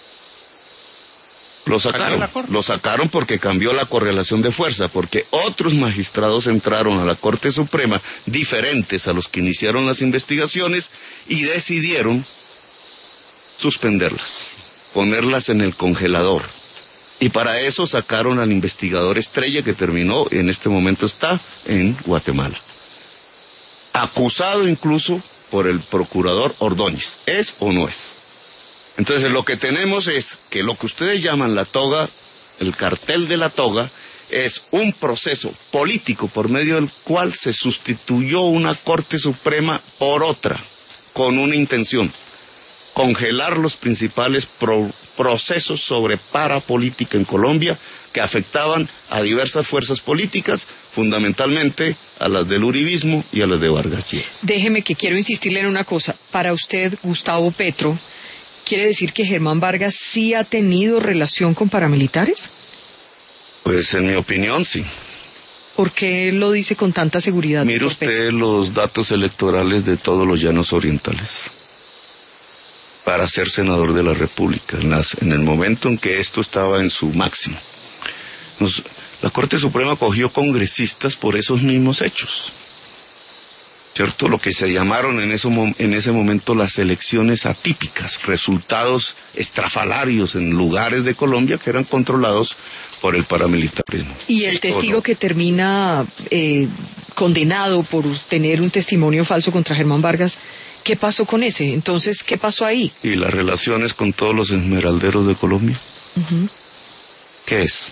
Lo sacaron porque cambió la correlación de fuerza, porque otros magistrados entraron a la Corte Suprema diferentes a los que iniciaron las investigaciones y decidieron suspenderlas, ponerlas en el congelador. Y para eso sacaron al investigador estrella que terminó, en este momento está en Guatemala. Acusado incluso por el procurador Ordóñez. ¿Es o no es? Entonces lo que tenemos es que lo que ustedes llaman la toga, el cartel de la toga, es un proceso político por medio del cual se sustituyó una Corte Suprema por otra, con una intención: congelar los principales procesos sobre parapolítica en Colombia que afectaban a diversas fuerzas políticas, fundamentalmente a las del uribismo y a las de Vargas Lleras. Déjeme que quiero insistirle en una cosa. Para usted, Gustavo Petro, ¿quiere decir que Germán Vargas sí ha tenido relación con paramilitares? Pues en mi opinión sí. ¿Por qué lo dice con tanta seguridad? Mire usted los datos electorales de todos los llanos orientales para ser senador de la República, en el momento en que esto estaba en su máximo. La Corte Suprema cogió congresistas por esos mismos hechos, ¿cierto? Lo que se llamaron en ese momento las elecciones atípicas, resultados estrafalarios en lugares de Colombia que eran controlados por el paramilitarismo. ¿Y el testigo que termina condenado por tener un testimonio falso contra Germán Vargas, qué pasó con ese? Entonces, ¿qué pasó ahí? ¿Y las relaciones con todos los esmeralderos de Colombia? ¿Qué es?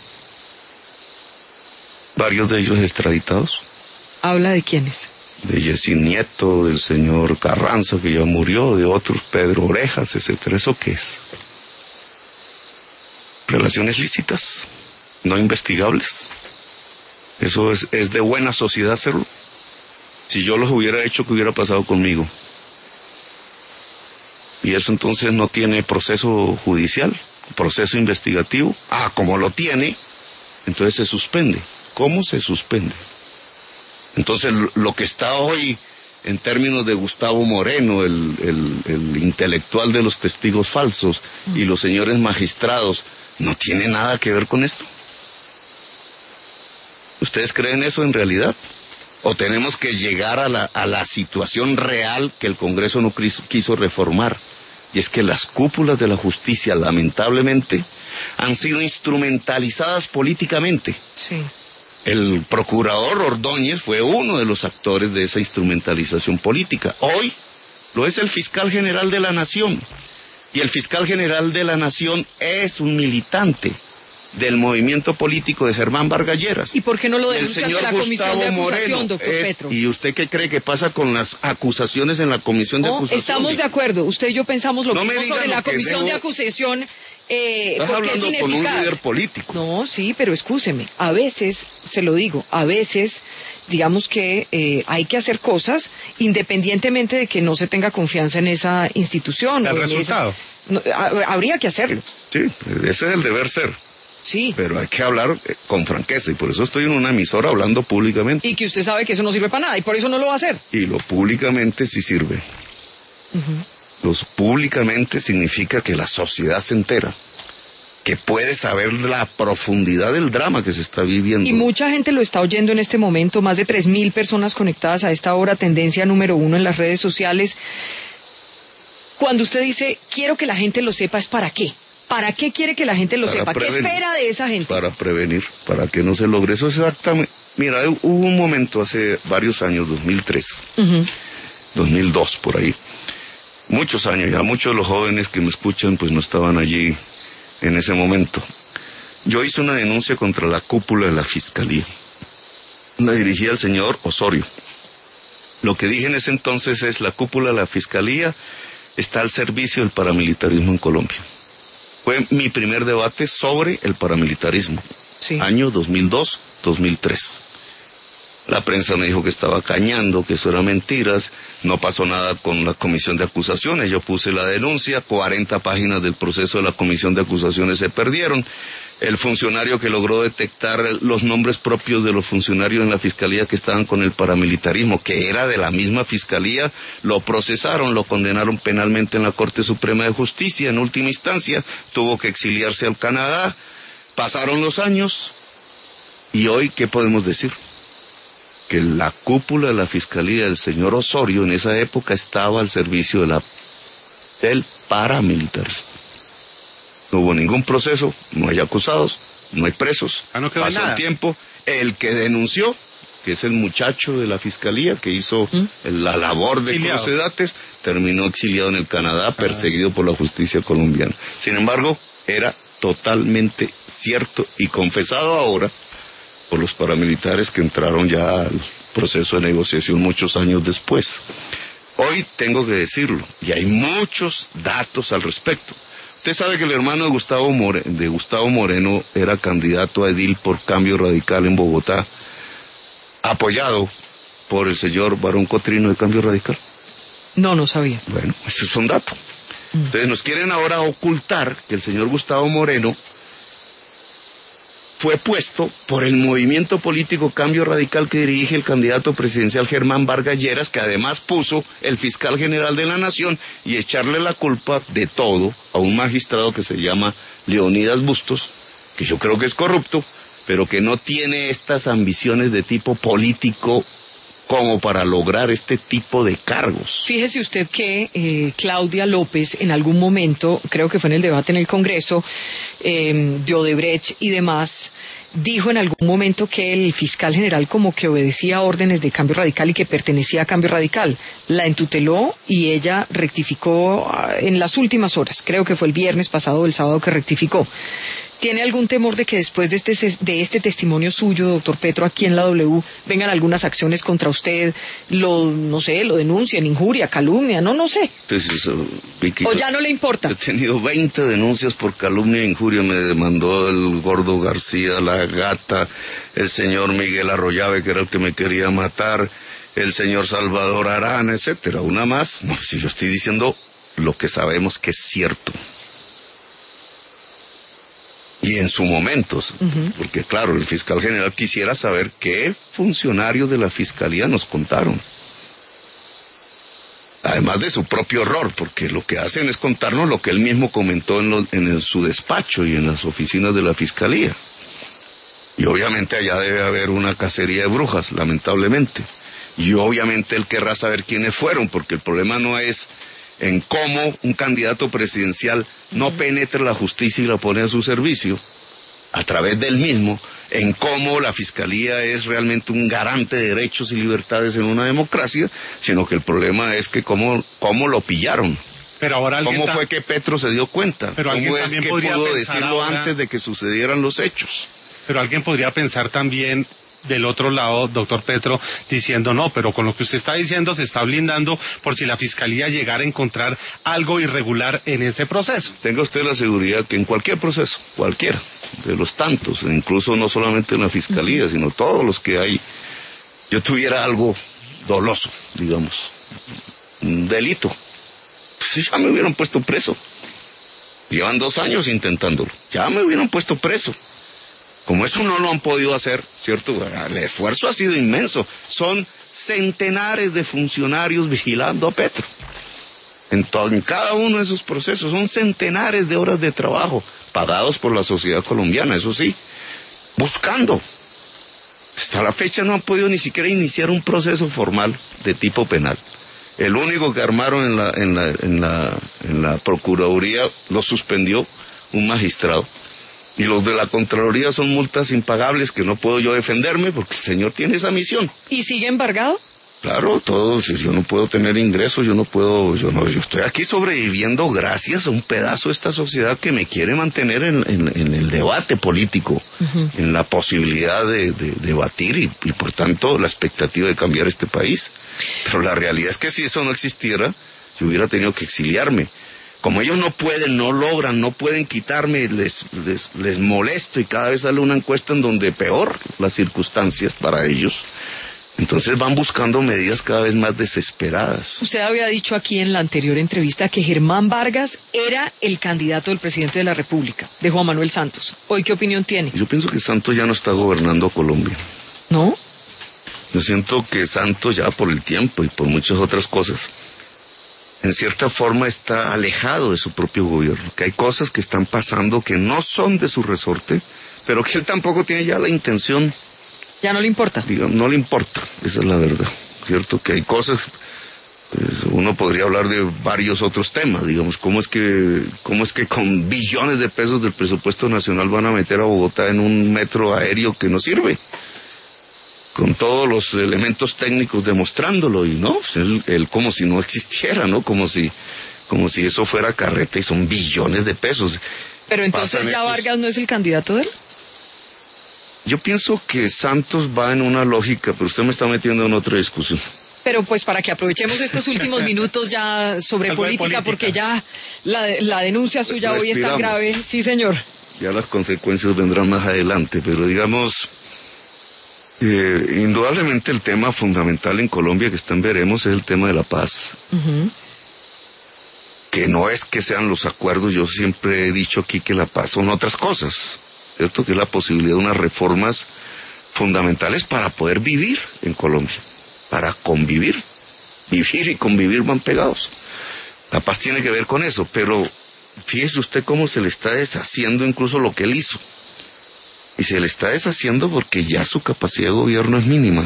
¿Varios de ellos extraditados? ¿Habla de quiénes? De Yesin Nieto, del señor Carranza, que ya murió, de otros, Pedro Orejas, etcétera. ¿Eso qué es? Relaciones lícitas, no investigables. Eso es de buena sociedad hacerlo. Si yo los hubiera hecho, ¿qué hubiera pasado conmigo? Y eso entonces no tiene proceso judicial, proceso investigativo. Como lo tiene, entonces se suspende. ¿Cómo se suspende? Entonces lo que está hoy en términos de Gustavo Moreno, el intelectual de los testigos falsos, y los señores magistrados, no tiene nada que ver con esto. ¿Ustedes creen eso en realidad? ¿O tenemos que llegar a la situación real que el Congreso no quiso reformar? Y es que las cúpulas de la justicia, lamentablemente, han sido instrumentalizadas políticamente. Sí. El procurador Ordóñez fue uno de los actores de esa instrumentalización política. Hoy lo es el fiscal general de la Nación. Y el fiscal general de la Nación es un militante del movimiento político de Germán Vargas Lleras. ¿Y por qué no lo denuncia ante la comisión de acusación, doctor Petro? ¿Y usted qué cree que pasa con las acusaciones en la comisión de acusación? Estamos de acuerdo. Usted y yo pensamos lo mismo sobre la comisión de acusación. Estás hablando con un líder político. No, sí, pero excúseme. A veces, se lo digo, a veces, digamos que hay que hacer cosas independientemente de que no se tenga confianza en esa institución. ¿El resultado? Habría que hacerlo. Sí, ese es el deber ser. Sí. Pero hay que hablar con franqueza, y por eso estoy en una emisora hablando públicamente. Y que usted sabe que eso no sirve para nada, y por eso no lo va a hacer. Y lo públicamente sí sirve. Los públicamente significa que la sociedad se entera, que puede saber la profundidad del drama que se está viviendo. Y mucha gente lo está oyendo en este momento, más de 3.000 personas conectadas a esta hora, tendencia número 1 en las redes sociales. Cuando usted dice, quiero que la gente lo sepa, ¿es para qué? ¿Para qué quiere que la gente lo sepa? Prevenir. ¿Qué espera de esa gente? Para prevenir, para que no se logre. Eso es exactamente... Mira, hubo un momento hace varios años, 2003, 2002, por ahí. Muchos años ya, muchos de los jóvenes que me escuchan pues no estaban allí en ese momento. Yo hice una denuncia contra la cúpula de la Fiscalía. La dirigía el señor Osorio. Lo que dije en ese entonces es, la cúpula de la Fiscalía está al servicio del paramilitarismo en Colombia. Fue mi primer debate sobre el paramilitarismo, Sí. año 2002-2003. La prensa me dijo que estaba cañando, que eso era mentiras, no pasó nada con la comisión de acusaciones, yo puse la denuncia, 40 páginas del proceso de la comisión de acusaciones se perdieron, el funcionario que logró detectar los nombres propios de los funcionarios en la fiscalía que estaban con el paramilitarismo, que era de la misma fiscalía, lo procesaron, lo condenaron penalmente en la Corte Suprema de Justicia, en última instancia, tuvo que exiliarse al Canadá, pasaron los años, y hoy, ¿qué podemos decir? Que la cúpula de la Fiscalía del señor Osorio en esa época estaba al servicio del paramilitarismo. No hubo ningún proceso, no hay acusados, no hay presos, no quedó pasó nada. el tiempo, el que denunció, que es el muchacho de la Fiscalía que hizo la labor de Exiliado. cruce de datos, terminó exiliado en el Canadá, perseguido por la justicia colombiana. Sin embargo, era totalmente cierto y confesado ahora por los paramilitares que entraron ya al proceso de negociación muchos años después. Hoy tengo que decirlo, y hay muchos datos al respecto. Usted sabe que el hermano de Gustavo Moreno era candidato a edil por Cambio Radical en Bogotá, apoyado por el señor Barón Cotrino de Cambio Radical. No sabía. Bueno, eso es un dato. Entonces nos quieren ahora ocultar que el señor Gustavo Moreno fue puesto por el movimiento político Cambio Radical que dirige el candidato presidencial Germán Vargas Lleras, que además puso el fiscal general de la Nación, y echarle la culpa de todo a un magistrado que se llama Leonidas Bustos, que yo creo que es corrupto, pero que no tiene estas ambiciones de tipo político como para lograr este tipo de cargos. Fíjese usted que Claudia López en algún momento, creo que fue en el debate en el Congreso, de Odebrecht y demás, dijo en algún momento que el fiscal general como que obedecía órdenes de Cambio Radical y que pertenecía a Cambio Radical. La entuteló y ella rectificó en las últimas horas, creo que fue el viernes pasado o el sábado que rectificó. ¿Tiene algún temor de que después de este testimonio suyo, doctor Petro, aquí en la W, vengan algunas acciones contra usted, lo denuncien, injuria, calumnia, no sé? Entonces, Vicky, ¿O ya no le importa? He tenido 20 denuncias por calumnia e injuria, me demandó el Gordo García, la Gata, el señor Miguel Arroyave, que era el que me quería matar, el señor Salvador Arana, etcétera. Una más, no, si yo estoy diciendo lo que sabemos que es cierto. Y en su momento, porque claro, el fiscal general quisiera saber qué funcionarios de la fiscalía nos contaron. Además de su propio error, porque lo que hacen es contarnos lo que él mismo comentó en su despacho y en las oficinas de la fiscalía. Y obviamente allá debe haber una cacería de brujas, lamentablemente. Y obviamente él querrá saber quiénes fueron, porque el problema no es en cómo un candidato presidencial no penetra la justicia y la pone a su servicio, a través del mismo, en cómo la Fiscalía es realmente un garante de derechos y libertades en una democracia, sino que el problema es que cómo lo pillaron. Pero ahora ¿Cómo fue que Petro se dio cuenta? Pero ¿Cómo es que pudo decirlo antes de que sucedieran los hechos? Pero alguien podría pensar también del otro lado, doctor Petro, diciendo no, pero con lo que usted está diciendo se está blindando por si la Fiscalía llegara a encontrar algo irregular en ese proceso. Tenga usted la seguridad que en cualquier proceso, cualquiera, de los tantos, incluso no solamente en la Fiscalía, sino todos los que hay, yo tuviera algo doloso, digamos, un delito, pues ya me hubieran puesto preso. Llevan 2 años intentándolo, ya me hubieran puesto preso. Como eso no lo han podido hacer, ¿cierto? El esfuerzo ha sido inmenso. Son centenares de funcionarios vigilando a Petro. En cada uno de esos procesos son centenares de horas de trabajo, pagados por la sociedad colombiana, eso sí, buscando. Hasta la fecha no han podido ni siquiera iniciar un proceso formal de tipo penal. El único que armaron en la Procuraduría lo suspendió un magistrado. Y los de la Contraloría son multas impagables que no puedo yo defenderme porque el señor tiene esa misión. ¿Y sigue embargado? Claro, todo, yo no puedo tener ingresos, yo estoy aquí sobreviviendo gracias a un pedazo de esta sociedad que me quiere mantener en el debate político, en la posibilidad de debatir y por tanto la expectativa de cambiar este país. Pero la realidad es que si eso no existiera, yo hubiera tenido que exiliarme. Como ellos no pueden, no logran, no pueden quitarme, les molesto y cada vez sale una encuesta en donde peor las circunstancias para ellos. Entonces van buscando medidas cada vez más desesperadas. Usted había dicho aquí en la anterior entrevista que Germán Vargas era el candidato del presidente de la República, de Juan Manuel Santos. ¿Hoy qué opinión tiene? Yo pienso que Santos ya no está gobernando Colombia. ¿No? Yo siento que Santos ya por el tiempo y por muchas otras cosas, en cierta forma está alejado de su propio gobierno. Que hay cosas que están pasando que no son de su resorte, pero que él tampoco tiene ya la intención. ¿Ya no le importa? Digamos, no le importa, esa es la verdad, ¿cierto? Que hay cosas, pues, uno podría hablar de varios otros temas, digamos, cómo es que con billones de pesos del presupuesto nacional van a meter a Bogotá en un metro aéreo que no sirve, con todos los elementos técnicos demostrándolo, y no, él como si no existiera, ¿no? Como si eso fuera carreta y son billones de pesos. Pero entonces ya Vargas no es el candidato de él. Yo pienso que Santos va en una lógica, pero usted me está metiendo en otra discusión. Pero pues para que aprovechemos estos últimos minutos ya sobre política, porque ya la denuncia suya hoy es tan grave. Sí, señor. Ya las consecuencias vendrán más adelante, pero digamos, indudablemente el tema fundamental en Colombia que veremos es el tema de la paz. Que no es que sean los acuerdos, yo siempre he dicho aquí que la paz son otras cosas. ¿Cierto? Que es la posibilidad de unas reformas fundamentales para poder vivir en Colombia, para convivir. Vivir y convivir van pegados. La paz tiene que ver con eso, pero fíjese usted cómo se le está deshaciendo incluso lo que él hizo. Y se le está deshaciendo porque ya su capacidad de gobierno es mínima.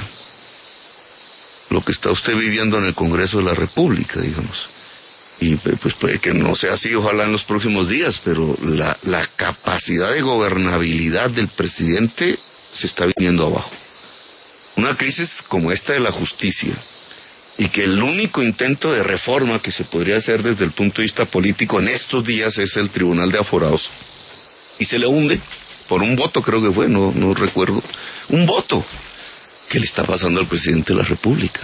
Lo que está usted viviendo en el Congreso de la República, digamos. Y pues puede que no sea así, ojalá en los próximos días, pero la capacidad de gobernabilidad del presidente se está viniendo abajo. Una crisis como esta de la justicia, y que el único intento de reforma que se podría hacer desde el punto de vista político en estos días es el Tribunal de Aforados, y se le hunde, por un voto creo que fue, no recuerdo, un voto. ¿Qué le está pasando al presidente de la República?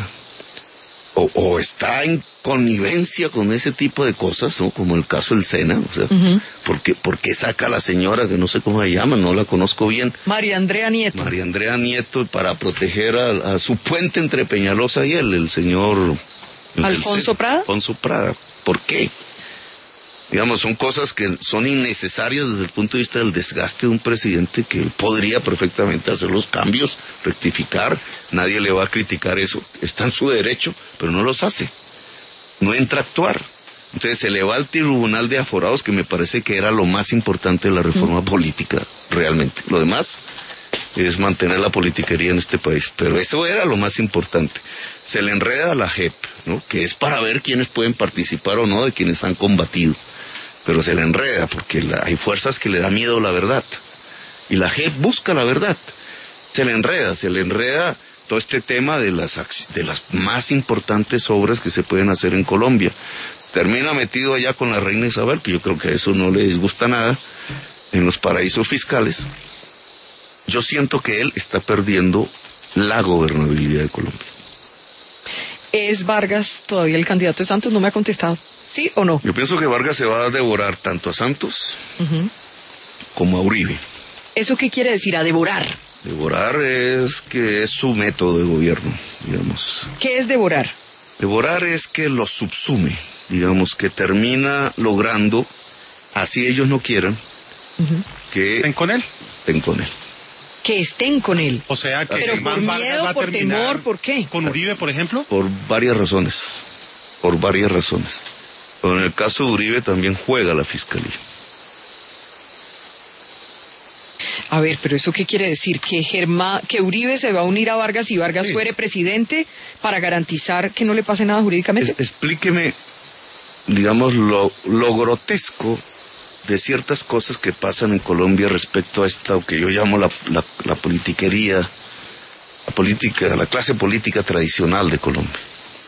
O está en connivencia con ese tipo de cosas, ¿no? Como el caso del SENA, o sea, ¿por qué saca a la señora, que no sé cómo se llama, no la conozco bien? María Andrea Nieto. María Andrea Nieto, para proteger a su puente entre Peñalosa y él, el señor... Alfonso Prada. Alfonso Prada. ¿Por qué? Digamos, son cosas que son innecesarias desde el punto de vista del desgaste de un presidente que podría perfectamente hacer los cambios, rectificar, nadie le va a criticar eso, está en su derecho, pero no los hace, no entra a actuar. Entonces se le va al Tribunal de Aforados, que me parece que era lo más importante de la reforma política, realmente. Lo demás es mantener la politiquería en este país, pero eso era lo más importante. Se le enreda a la JEP, ¿no? Que es para ver quiénes pueden participar o no de quienes han combatido. Pero se le enreda porque hay fuerzas que le da miedo la verdad. Y la JEP busca la verdad. Se le enreda todo este tema de las más importantes obras que se pueden hacer en Colombia. Termina metido allá con la reina Isabel, que yo creo que a eso no le disgusta nada, en los paraísos fiscales. Yo siento que él está perdiendo la gobernabilidad de Colombia. ¿Es Vargas todavía el candidato de Santos? No me ha contestado. ¿Sí o no? Yo pienso que Vargas se va a devorar tanto a Santos como a Uribe. ¿Eso qué quiere decir, a devorar? Devorar es que es su método de gobierno, digamos. ¿Qué es devorar? Devorar es que los subsume, digamos, que termina logrando, así ellos no quieran, que ¿estén con él? Estén con él. Que estén con él. O sea, que pero por miedo, por temor, ¿por qué? ¿Con Uribe, por ejemplo? Por varias razones. Pero en el caso de Uribe también juega la fiscalía. A ver, pero ¿eso qué quiere decir? ¿Que Uribe se va a unir a Vargas y Vargas fuere presidente para garantizar que no le pase nada jurídicamente? Explíqueme, digamos, lo grotesco de ciertas cosas que pasan en Colombia respecto a esta, que yo llamo la politiquería, la clase política tradicional de Colombia.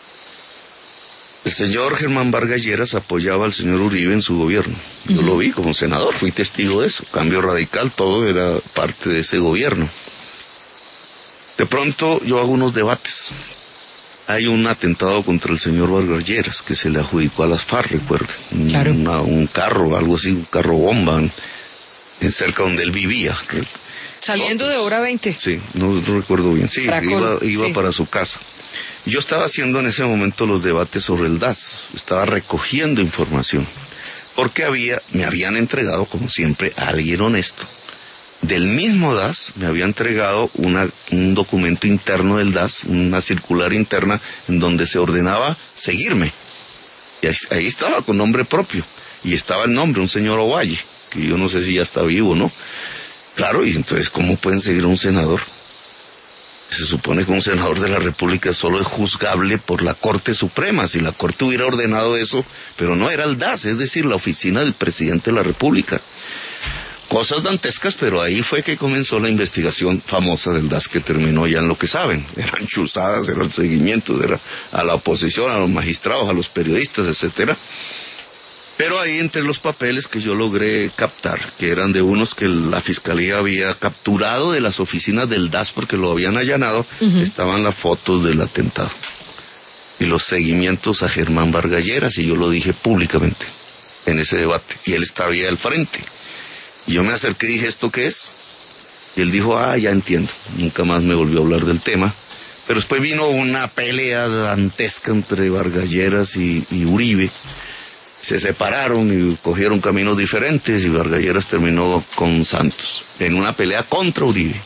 El señor Germán Vargas Lleras apoyaba al señor Uribe en su gobierno. Yo lo vi como senador, fui testigo de eso. Cambio Radical, todo era parte de ese gobierno. De pronto yo hago unos debates. Hay un atentado contra el señor Vargas Lleras que se le adjudicó a las FARC, recuerden. Claro. Un carro, algo así, un carro bomba en cerca donde él vivía. Saliendo de hora 20. Sí, no recuerdo bien. Sí, iba para su casa. Yo estaba haciendo en ese momento los debates sobre el DAS, estaba recogiendo información, porque me habían entregado, como siempre, a alguien honesto. Del mismo DAS me había entregado un documento interno del DAS, una circular interna, en donde se ordenaba seguirme. Y ahí estaba con nombre propio, y estaba el nombre, un señor Ovalle, que yo no sé si ya está vivo o no. Claro, y entonces, ¿cómo pueden seguir a un senador? Se supone que un senador de la República solo es juzgable por la Corte Suprema, si la Corte hubiera ordenado eso, pero no, era el DAS, es decir, la oficina del presidente de la República. Cosas dantescas, pero ahí fue que comenzó la investigación famosa del DAS, que terminó ya en lo que saben. Eran chuzadas, eran seguimientos, era a la oposición, a los magistrados, a los periodistas, etcétera. Pero ahí entre los papeles que yo logré captar, que eran de unos que la Fiscalía había capturado de las oficinas del DAS porque lo habían allanado, estaban las fotos del atentado. Y los seguimientos a Germán Vargas Lleras, y yo lo dije públicamente en ese debate, y él estaba ahí al frente. Y yo me acerqué y dije, ¿esto qué es? Y él dijo, ya entiendo. Nunca más me volvió a hablar del tema. Pero después vino una pelea dantesca entre Vargas Lleras y Uribe. Se separaron y cogieron caminos diferentes y Vargas Lleras terminó con Santos en una pelea contra Uribe.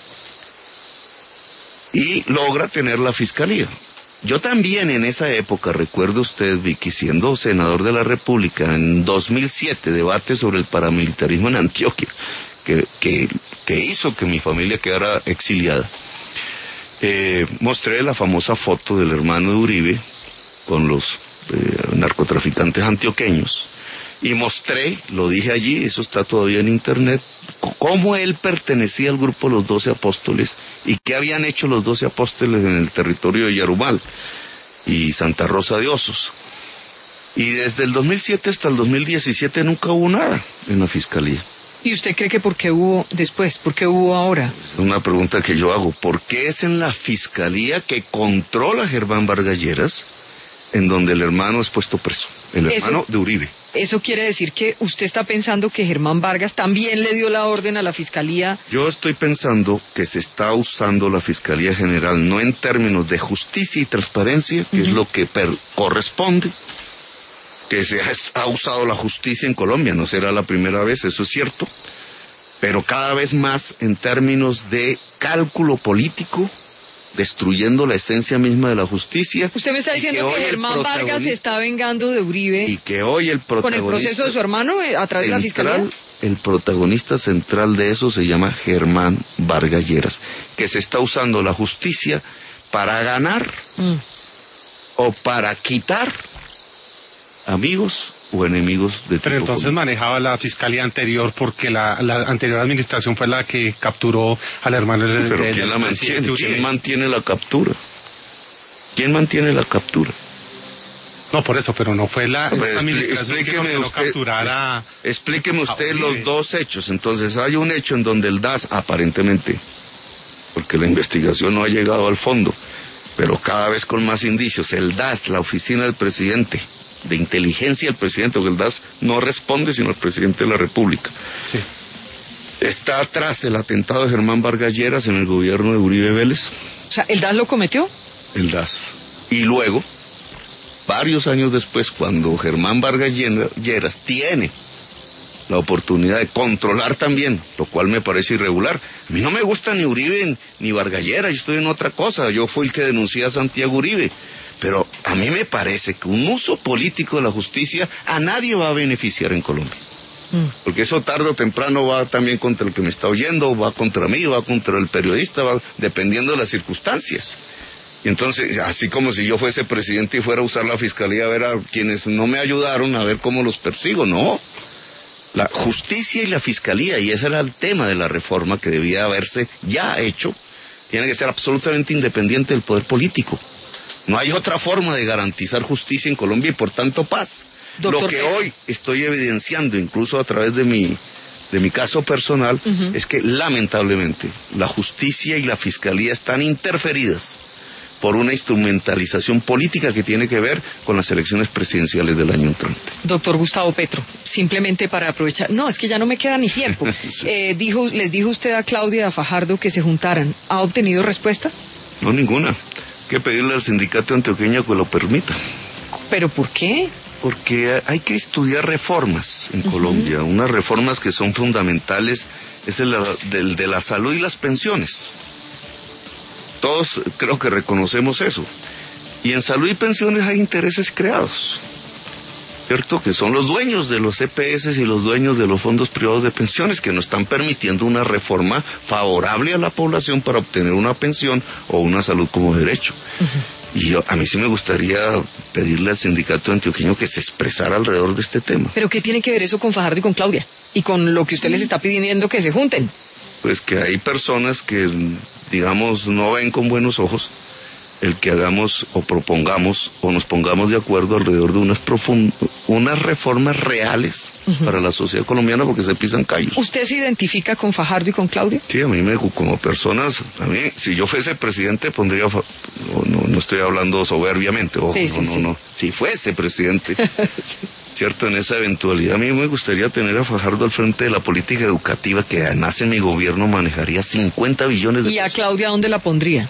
Y logra tener la fiscalía. Yo también en esa época, recuerdo usted, Vicky, siendo senador de la República, en 2007, debate sobre el paramilitarismo en Antioquia, que hizo que mi familia quedara exiliada. Mostré la famosa foto del hermano de Uribe con los narcotraficantes antioqueños, y mostré, lo dije allí, eso está todavía en internet, cómo él pertenecía al grupo de los 12 apóstoles y qué habían hecho los 12 apóstoles en el territorio de Yarumal y Santa Rosa de Osos. Y desde el 2007 hasta el 2017 nunca hubo nada en la fiscalía. ¿Y usted cree que por qué hubo después? ¿Por qué hubo ahora? Es una pregunta que yo hago. ¿Por qué es en la fiscalía que controla Germán Vargas Lleras en donde el hermano es puesto preso? El hermano de Uribe. ¿Eso quiere decir que usted está pensando que Germán Vargas también le dio la orden a la Fiscalía? Yo estoy pensando que se está usando la Fiscalía General, no en términos de justicia y transparencia, que es lo que corresponde, que se ha usado la justicia en Colombia, no será la primera vez, eso es cierto, pero cada vez más en términos de cálculo político, destruyendo la esencia misma de la justicia. Usted me está diciendo que Germán Vargas se está vengando de Uribe y que hoy el protagonista, con el proceso de su hermano a través de la Fiscalía. El protagonista central de eso se llama Germán Vargas Lleras, que se está usando la justicia para ganar o para quitar amigos o enemigos de Pero entonces político. Manejaba la fiscalía anterior porque la anterior administración fue la que capturó al hermano del Pero ¿quién la mantiene? ¿Quién mantiene la captura? ¿Quién mantiene la captura? No, por eso, pero no fue la administración que no capturara. Explíqueme usted los dos hechos. Entonces hay un hecho en donde el DAS, aparentemente, porque la investigación no ha llegado al fondo, pero cada vez con más indicios, el DAS, la oficina del presidente, de inteligencia del presidente, porque el DAS no responde sino al presidente de la República. Sí. Está atrás el atentado de Germán Vargas Lleras en el gobierno de Uribe Vélez. O sea, ¿el DAS lo cometió? El DAS. Y luego, varios años después, cuando Germán Vargas Lleras tiene la oportunidad de controlar también, lo cual me parece irregular. A mí no me gusta ni Uribe ni Vargas Lleras, yo estoy en otra cosa. Yo fui el que denuncié a Santiago Uribe. Pero a mí me parece que un uso político de la justicia a nadie va a beneficiar en Colombia. Porque eso tarde o temprano va también contra el que me está oyendo, va contra mí, va contra el periodista, va dependiendo de las circunstancias. Y entonces, así como si yo fuese presidente y fuera a usar la fiscalía a ver a quienes no me ayudaron, a ver cómo los persigo, no. La justicia y la fiscalía, y ese era el tema de la reforma que debía haberse ya hecho, tiene que ser absolutamente independiente del poder político. No hay otra forma de garantizar justicia en Colombia y por tanto paz. Lo que hoy estoy evidenciando, incluso a través de mi caso personal, es que lamentablemente la justicia y la fiscalía están interferidas por una instrumentalización política que tiene que ver con las elecciones presidenciales del año entrante. Doctor Gustavo Petro, simplemente para aprovechar, no, es que ya no me queda ni tiempo. Sí. Les dijo usted a Claudia y a Fajardo que se juntaran. ¿Ha obtenido respuesta? No, ninguna. Hay que pedirle al sindicato antioqueño que lo permita. ¿Pero por qué? Porque hay que estudiar reformas en Colombia, unas reformas que son fundamentales, es el de la salud y las pensiones. Todos creo que reconocemos eso. Y en salud y pensiones hay intereses creados, ¿cierto? Que son los dueños de los EPS y los dueños de los fondos privados de pensiones que no están permitiendo una reforma favorable a la población para obtener una pensión o una salud como derecho. Y a mí sí me gustaría pedirle al sindicato antioqueño que se expresara alrededor de este tema. ¿Pero qué tiene que ver eso con Fajardo y con Claudia? Y con lo que usted les está pidiendo que se junten. Pues que hay personas que, digamos, no ven con buenos ojos el que hagamos o propongamos o nos pongamos de acuerdo alrededor de unas reformas reales para la sociedad colombiana, porque se pisan callos. ¿Usted se identifica con Fajardo y con Claudia? Sí, a mí como personas, si yo fuese presidente pondría, no estoy hablando soberbiamente, no, si fuese presidente, cierto, en esa eventualidad a mí me gustaría tener a Fajardo al frente de la política educativa, que además en mi gobierno manejaría 50 billones de pesos. ¿Y a Claudia dónde la pondría?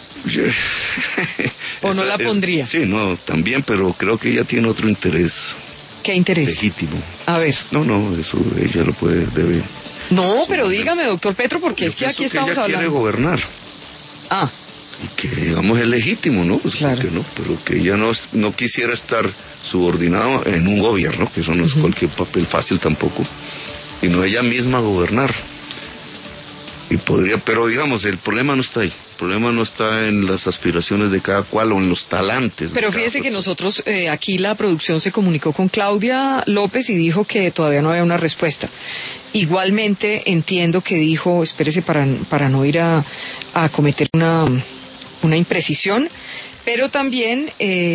¿O no la pondría? Sí, no, también, pero creo que ella tiene otro interés. ¿Qué interés? Legítimo. A ver. No, eso ella lo debe. No, pero dígame, doctor Petro, porque es que aquí estamos ella hablando. Quiere gobernar. Ah. Y que, digamos, es legítimo, ¿no? Pues claro. Que no, pero que ella no quisiera estar subordinado en un gobierno, que eso no es cualquier papel fácil tampoco, sino ella misma gobernar. Y podría, pero digamos, el problema no está ahí. El problema no está en las aspiraciones de cada cual o en los talantes. Pero fíjese que nosotros, aquí la producción se comunicó con Claudia López y dijo que todavía no había una respuesta. Igualmente entiendo que dijo, espérese para no ir a cometer una imprecisión, pero también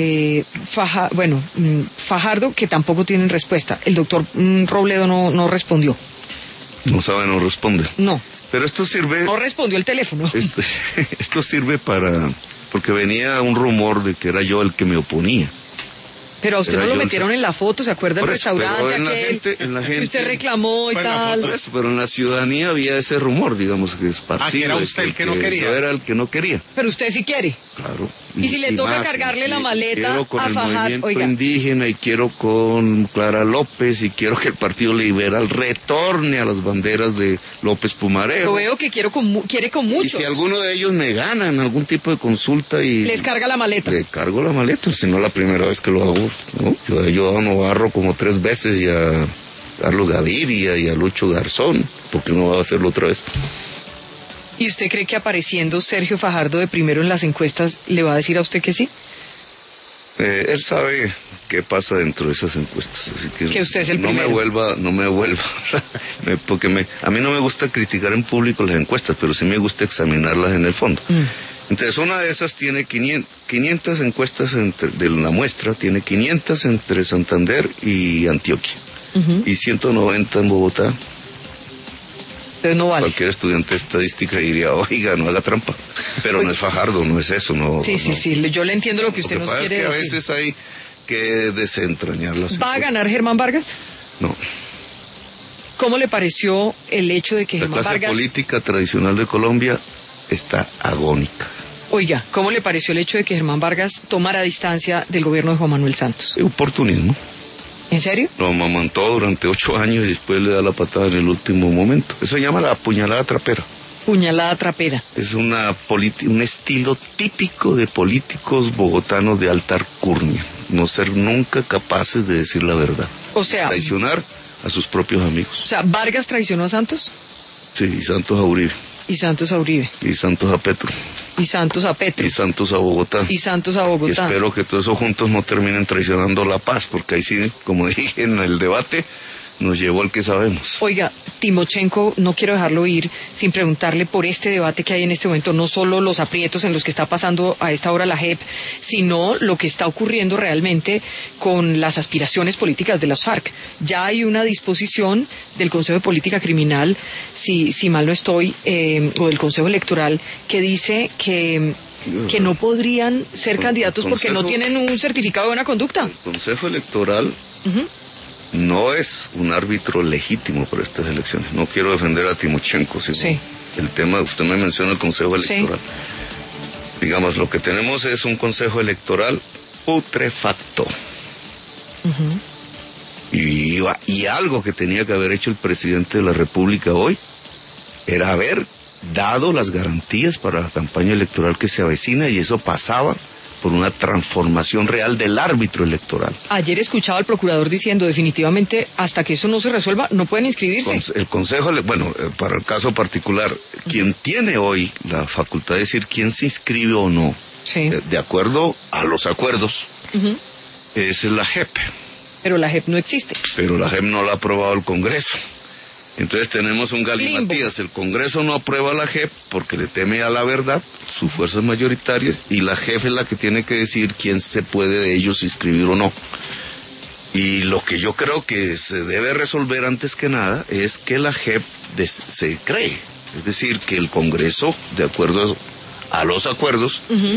Fajardo, que tampoco tienen respuesta. El doctor Robledo no respondió. No sabe, no responde. No. Pero esto sirve... No respondió el teléfono. Esto sirve porque venía un rumor de que era yo el que me oponía. Pero a usted no lo metieron en la foto, ¿se acuerda del restaurante aquel? En la gente, que usted reclamó y tal. Pero en la ciudadanía había ese rumor, digamos, que esparcido. Que era usted el que no quería. Yo era el que no quería. Pero usted sí quiere. Claro. Y si le toca cargarle la maleta a Fajardo, quiero con el indígena y quiero con Clara López y quiero que el Partido Liberal retorne a las banderas de López Pumarejo. Lo veo que quiere con muchos. Y si alguno de ellos me gana en algún tipo de consulta y... Les carga la maleta. Le cargo la maleta, si no es la primera vez que lo hago, ¿no? Yo he ayudado a Novarro como 3 veces y a Carlos Gaviria y a Lucho Garzón, ¿por qué no va a hacerlo otra vez? ¿Y usted cree que apareciendo Sergio Fajardo de primero en las encuestas le va a decir a usted que sí? Él sabe qué pasa dentro de esas encuestas, así que usted es el primero. No me vuelva, porque a mí no me gusta criticar en público las encuestas, pero sí me gusta examinarlas en el fondo. Entonces una de esas tiene 500 encuestas de la muestra, tiene 500 entre Santander y Antioquia, y 190 en Bogotá. Entonces no vale. Cualquier estudiante de estadística diría, oiga, no haga trampa. Pero pues, no es Fajardo, no es eso. No. Sí, yo le entiendo lo que usted nos quiere decir. Es que a veces hay que desentrañar las ¿Va a ganar Germán Vargas? No. ¿Cómo le pareció el hecho de que Germán Vargas... La clase política tradicional de Colombia está agónica. Oiga, ¿cómo le pareció el hecho de que Germán Vargas tomara distancia del gobierno de Juan Manuel Santos? Oportunismo. ¿En serio? Lo amamantó durante 8 años y después le da la patada en el último momento. Eso se llama la puñalada trapera. Puñalada trapera. Es un estilo típico de políticos bogotanos de alta alcurnia. No ser nunca capaces de decir la verdad. O sea... Traicionar a sus propios amigos. O sea, ¿Vargas traicionó a Santos? Sí, y Santos a Uribe. Y Santos a Uribe. Y Santos a Petro. Y Santos a Petro. Y Santos a Bogotá. Y Santos a Bogotá. Y espero que todos esos juntos no terminen traicionando la paz, porque ahí sí, como dije en el debate, nos llevó el que sabemos. Oiga, Timochenko, no quiero dejarlo ir sin preguntarle por este debate que hay en este momento, no solo los aprietos en los que está pasando a esta hora la JEP, sino lo que está ocurriendo realmente con las aspiraciones políticas de las FARC. Ya hay una disposición del Consejo de Política Criminal, si mal no estoy, o del Consejo Electoral, que dice que no podrían ser candidatos porque no tienen un certificado de buena conducta. El Consejo Electoral no es un árbitro legítimo para estas elecciones. No quiero defender a Timochenko, sino el tema, usted me menciona el Consejo Electoral. Digamos, lo que tenemos es un Consejo Electoral putrefacto. Y algo que tenía que haber hecho el presidente de la República hoy era haber dado las garantías para la campaña electoral que se avecina, y eso pasaba por una transformación real del árbitro electoral. Ayer escuchaba al procurador diciendo, definitivamente, hasta que eso no se resuelva, no pueden inscribirse. El Consejo, bueno, para el caso particular, quien tiene hoy la facultad de decir quién se inscribe o no, de acuerdo a los acuerdos, es la JEP. Pero la JEP no existe. Pero la JEP no la ha aprobado el Congreso. Entonces tenemos un galimatías. El Congreso no aprueba la JEP porque le teme a la verdad, sus fuerzas mayoritarias, y la JEP es la que tiene que decir quién se puede de ellos inscribir o no. Y lo que yo creo que se debe resolver antes que nada es que la JEP se cree. Es decir, que el Congreso, de acuerdo a los acuerdos,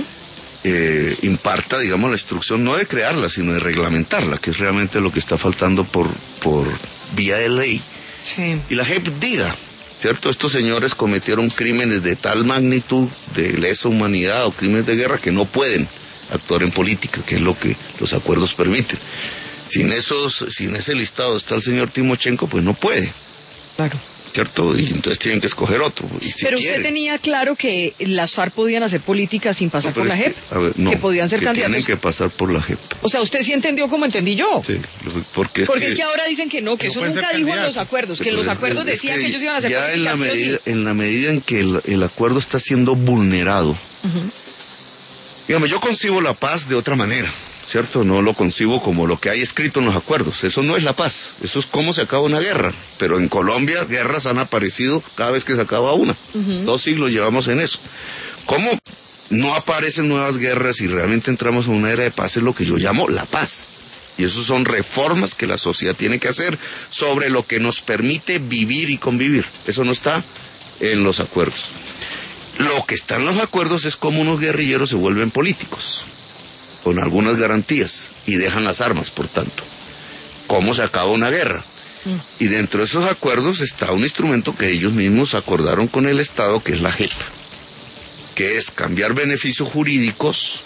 imparta, digamos, la instrucción no de crearla, sino de reglamentarla, que es realmente lo que está faltando por vía de ley. Y la JEP diga, ¿cierto? Estos señores cometieron crímenes de tal magnitud, de lesa humanidad o crímenes de guerra, que no pueden actuar en política, que es lo que los acuerdos permiten. Sin ese listado está el señor Timochenko, pues no puede. Claro. ¿Cierto? Y entonces tienen que escoger otro. Y pero usted tenía claro que las FARC podían hacer política sin pasar por la JEP, que podían ser candidatos. Tienen que pasar por la JEP. O sea, usted sí entendió como entendí yo. Sí, porque es que ahora dicen que no, que eso nunca dijo en los acuerdos, que en los acuerdos decían que ellos iban a hacer política. En la medida en que el acuerdo está siendo vulnerado, digamos, yo concibo la paz de otra manera. ¿Cierto? No lo concibo como lo que hay escrito en los acuerdos. Eso no es la paz. Eso es cómo se acaba una guerra. Pero en Colombia guerras han aparecido cada vez que se acaba una. 2 siglos llevamos en eso. ¿Cómo no aparecen nuevas guerras y realmente entramos en una era de paz? Es lo que yo llamo la paz. Y eso son reformas que la sociedad tiene que hacer sobre lo que nos permite vivir y convivir. Eso no está en los acuerdos. Lo que está en los acuerdos es cómo unos guerrilleros se vuelven políticos, con algunas garantías, y dejan las armas, por tanto. ¿Cómo se acaba una guerra? Y dentro de esos acuerdos está un instrumento que ellos mismos acordaron con el Estado, que es la JEP, que es cambiar beneficios jurídicos,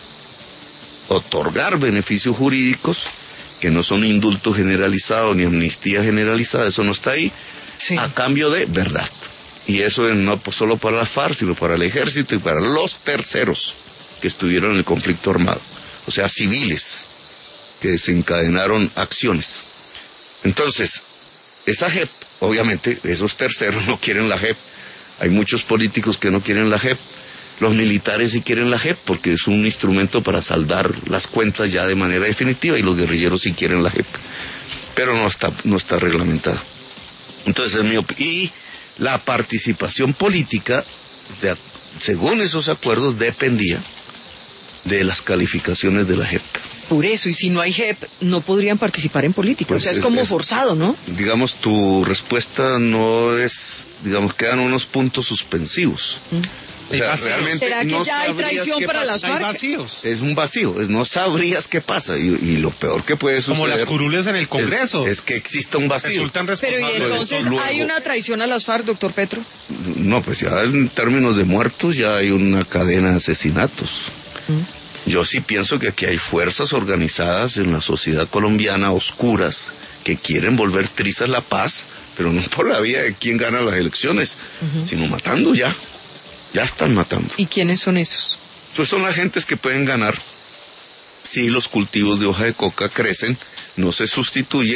otorgar beneficios jurídicos, que no son indultos generalizados ni amnistía generalizada, eso no está ahí, a cambio de verdad. Y eso es no solo para la FARC, sino para el ejército y para los terceros que estuvieron en el conflicto armado, o sea, civiles que desencadenaron acciones. Entonces, esa JEP, obviamente, esos terceros no quieren la JEP. Hay muchos políticos que no quieren la JEP. Los militares sí quieren la JEP porque es un instrumento para saldar las cuentas ya de manera definitiva, y los guerrilleros sí quieren la JEP, pero no está reglamentada. Entonces, y la participación política, según esos acuerdos, dependía de las calificaciones de la JEP. Por eso, y si no hay JEP, no podrían participar en política. Pues o sea, es como forzado, ¿no? Digamos, tu respuesta no es, digamos, quedan unos puntos suspensivos. O sea, realmente ¿será que no ya hay traición para las FARC? Hay vacíos. Es un vacío, no sabrías qué pasa, y lo peor que puede suceder... Como las curules en el Congreso. Es que exista un vacío. Resultan responsables. Pero y entonces, ¿hay una traición a las FARC, doctor Petro? No, pues ya en términos de muertos ya hay una cadena de asesinatos. Yo sí pienso que aquí hay fuerzas organizadas en la sociedad colombiana, oscuras, que quieren volver trizas la paz, pero no por la vía de quién gana las elecciones, sino matando ya. Ya están matando. ¿Y quiénes son esos? Pues son las gentes que pueden ganar si los cultivos de hoja de coca crecen, no se sustituyen,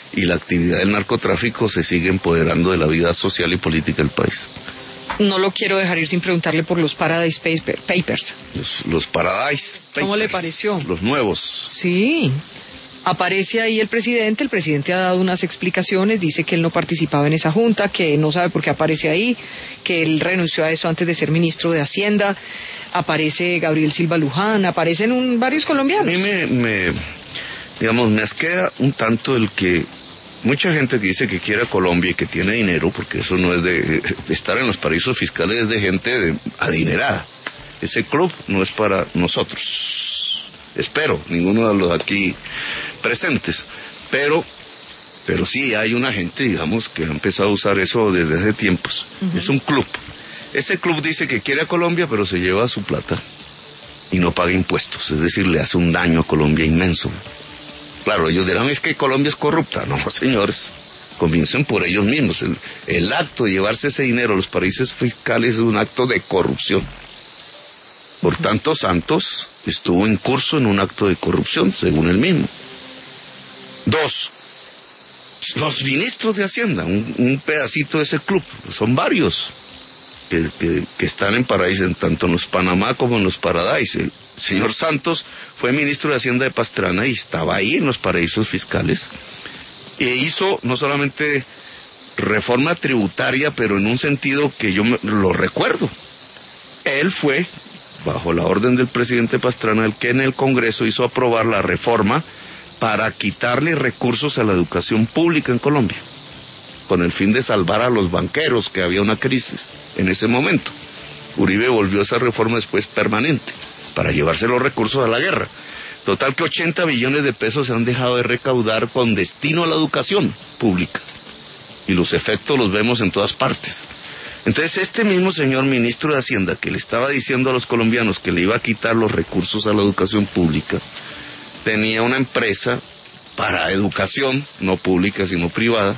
y la actividad del narcotráfico se sigue empoderando de la vida social y política del país. No lo quiero dejar ir sin preguntarle por los Paradise Papers. Los Paradise Papers. ¿Cómo le pareció? Los nuevos. Sí. Aparece ahí el presidente ha dado unas explicaciones, dice que él no participaba en esa junta, que no sabe por qué aparece ahí, que él renunció a eso antes de ser ministro de Hacienda, aparece Gabriel Silva Luján, aparecen varios colombianos. A mí me asquea un tanto el que mucha gente que dice que quiere a Colombia y que tiene dinero, porque eso no es de estar en los paraísos fiscales, es de gente adinerada. Ese club no es para nosotros. Espero, ninguno de los aquí presentes, pero sí hay una gente, digamos, que ha empezado a usar eso desde hace tiempos. Es un club. Ese club dice que quiere a Colombia, pero se lleva su plata y no paga impuestos, es decir, le hace un daño a Colombia inmenso. Claro, ellos dirán, es que Colombia es corrupta. No, señores, comiencen por ellos mismos. El acto de llevarse ese dinero a los paraísos fiscales es un acto de corrupción. Por tanto, Santos estuvo en curso en un acto de corrupción, según él mismo. 2, los ministros de Hacienda, un pedacito de ese club, son varios que están en paraísos, tanto en los Panamá como en los Paradise. El señor Santos fue ministro de Hacienda de Pastrana y estaba ahí en los paraísos fiscales. E hizo no solamente reforma tributaria, pero en un sentido que yo lo recuerdo. Él fue, bajo la orden del presidente Pastrana, el que en el Congreso hizo aprobar la reforma para quitarle recursos a la educación pública en Colombia, con el fin de salvar a los banqueros, que había una crisis en ese momento. Uribe volvió a esa reforma después permanente, para llevarse los recursos a la guerra. Total que 80 billones de pesos se han dejado de recaudar con destino a la educación pública. Y los efectos los vemos en todas partes. Entonces este mismo señor ministro de Hacienda, que le estaba diciendo a los colombianos que le iba a quitar los recursos a la educación pública, tenía una empresa para educación, no pública sino privada,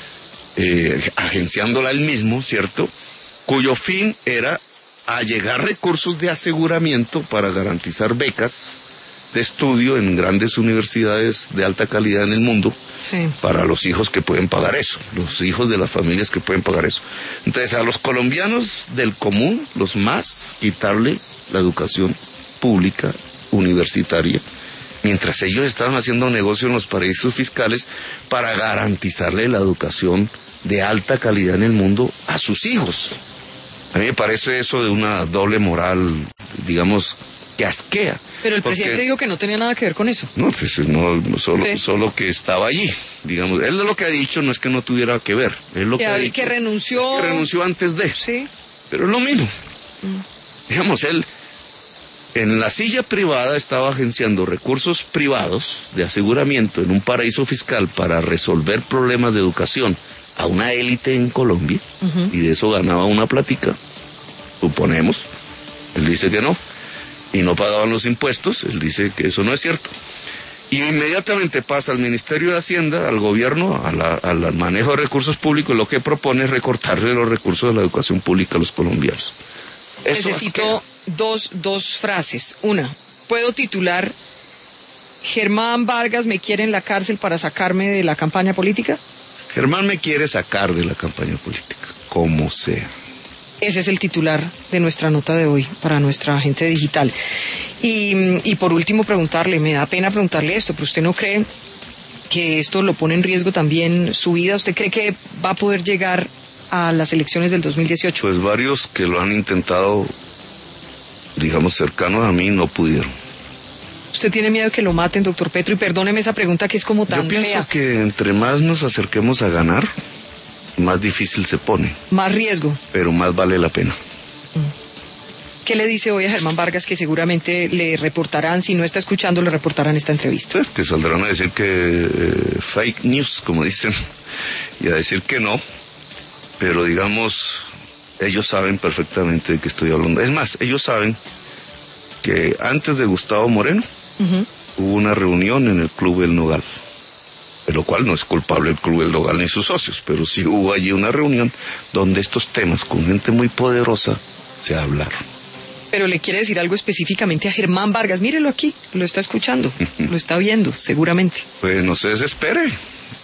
agenciándola él mismo, ¿cierto?, cuyo fin era allegar recursos de aseguramiento para garantizar becas de estudio en grandes universidades de alta calidad en el mundo, sí, para los hijos que pueden pagar eso, los hijos de las familias que pueden pagar eso. Entonces a los colombianos del común, los más, quitarle la educación pública, universitaria, mientras ellos estaban haciendo negocio en los paraísos fiscales para garantizarle la educación de alta calidad en el mundo a sus hijos. A mí me parece eso de una doble moral, digamos, que asquea. Pero el presidente dijo que no tenía nada que ver con eso. No, pues solo que estaba allí, digamos. Él lo que ha dicho no es que no tuviera que ver, él lo que ha dicho que renunció. Es que renunció antes de. Sí. Pero es lo mismo. Digamos, él en la silla privada estaba agenciando recursos privados de aseguramiento en un paraíso fiscal para resolver problemas de educación a una élite en Colombia, y de eso ganaba una plática, suponemos. Él dice que no, y no pagaban los impuestos. Él dice que eso no es cierto, y inmediatamente pasa al Ministerio de Hacienda, al gobierno, al manejo de recursos públicos. Lo que propone es recortarle los recursos de la educación pública a los colombianos. Eso necesito dos frases. Una, ¿puedo titular Germán Vargas me quiere en la cárcel para sacarme de la campaña política? Germán me quiere sacar de la campaña política, como sea. Ese es el titular de nuestra nota de hoy para nuestra gente digital. Y por último preguntarle, me da pena preguntarle esto, pero ¿usted no cree que esto lo pone en riesgo también su vida? ¿Usted cree que va a poder llegar a las elecciones del 2018? Pues varios que lo han intentado, digamos, cercanos a mí, no pudieron. ¿Usted tiene miedo de que lo maten, doctor Petro? Y perdóneme esa pregunta que es como tan fea. Yo pienso que entre más nos acerquemos a ganar, más difícil se pone. Más riesgo. Pero más vale la pena. ¿Qué le dice hoy a Germán Vargas, que seguramente le reportarán, si no está escuchando, le reportarán esta entrevista? Pues que saldrán a decir que fake news, como dicen, y a decir que no. Pero digamos, ellos saben perfectamente de qué estoy hablando. Es más, ellos saben que antes de Gustavo Moreno hubo una reunión en el Club El Nogal, de lo cual no es culpable el Club El Nogal ni sus socios, pero sí hubo allí una reunión donde estos temas con gente muy poderosa se hablaron. Pero le quiere decir algo específicamente a Germán Vargas. Mírelo aquí, lo está escuchando, lo está viendo, seguramente. Pues no se desespere.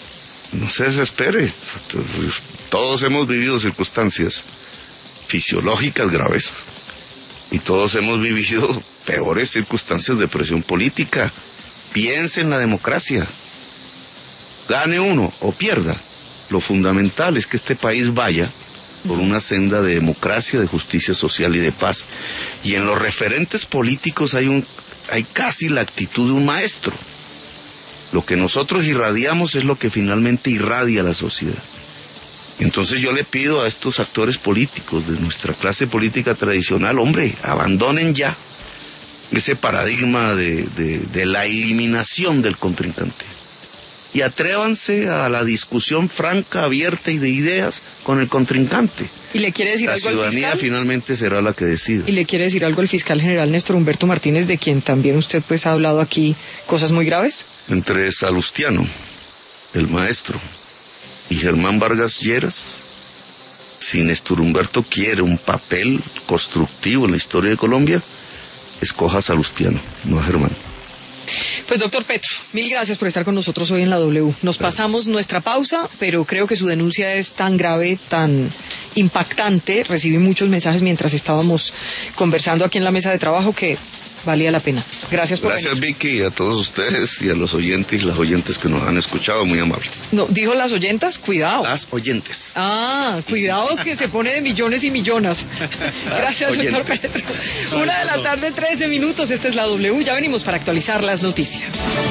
no se desespere. Todos hemos vivido circunstancias fisiológicas graves y todos hemos vivido peores circunstancias de presión política. Piense en la democracia. Gane uno o pierda. Lo fundamental es que este país vaya por una senda de democracia, de justicia social y de paz. Y en los referentes políticos hay casi la actitud de un maestro. Lo que nosotros irradiamos es lo que finalmente irradia la sociedad. Entonces yo le pido a estos actores políticos de nuestra clase política tradicional, hombre, abandonen ya ese paradigma de la eliminación del contrincante y atrévanse a la discusión franca, abierta y de ideas con el contrincante. ¿Y le quiere decir algo al fiscal? La ciudadanía finalmente será la que decida. ¿Y le quiere decir algo al fiscal general Néstor Humberto Martínez, de quien también usted pues ha hablado aquí cosas muy graves? Entre Salustiano, el maestro, y Germán Vargas Lleras, si Néstor Humberto quiere un papel constructivo en la historia de Colombia, escoja a Salustiano, no a Germán. Pues doctor Petro, mil gracias por estar con nosotros hoy en la W. Nos pasamos nuestra pausa, pero creo que su denuncia es tan grave, tan impactante. Recibí muchos mensajes mientras estábamos conversando aquí en la mesa de trabajo que valía la pena. Gracias por venir. Gracias, Vicky, y a todos ustedes y a los oyentes y las oyentes que nos han escuchado, muy amables. No, dijo las oyentas, cuidado. Las oyentes. Ah, cuidado que se pone de millones y millonas. Gracias, doctor Petro. 1:13 p.m. Esta es la W. Ya venimos para actualizar las noticias.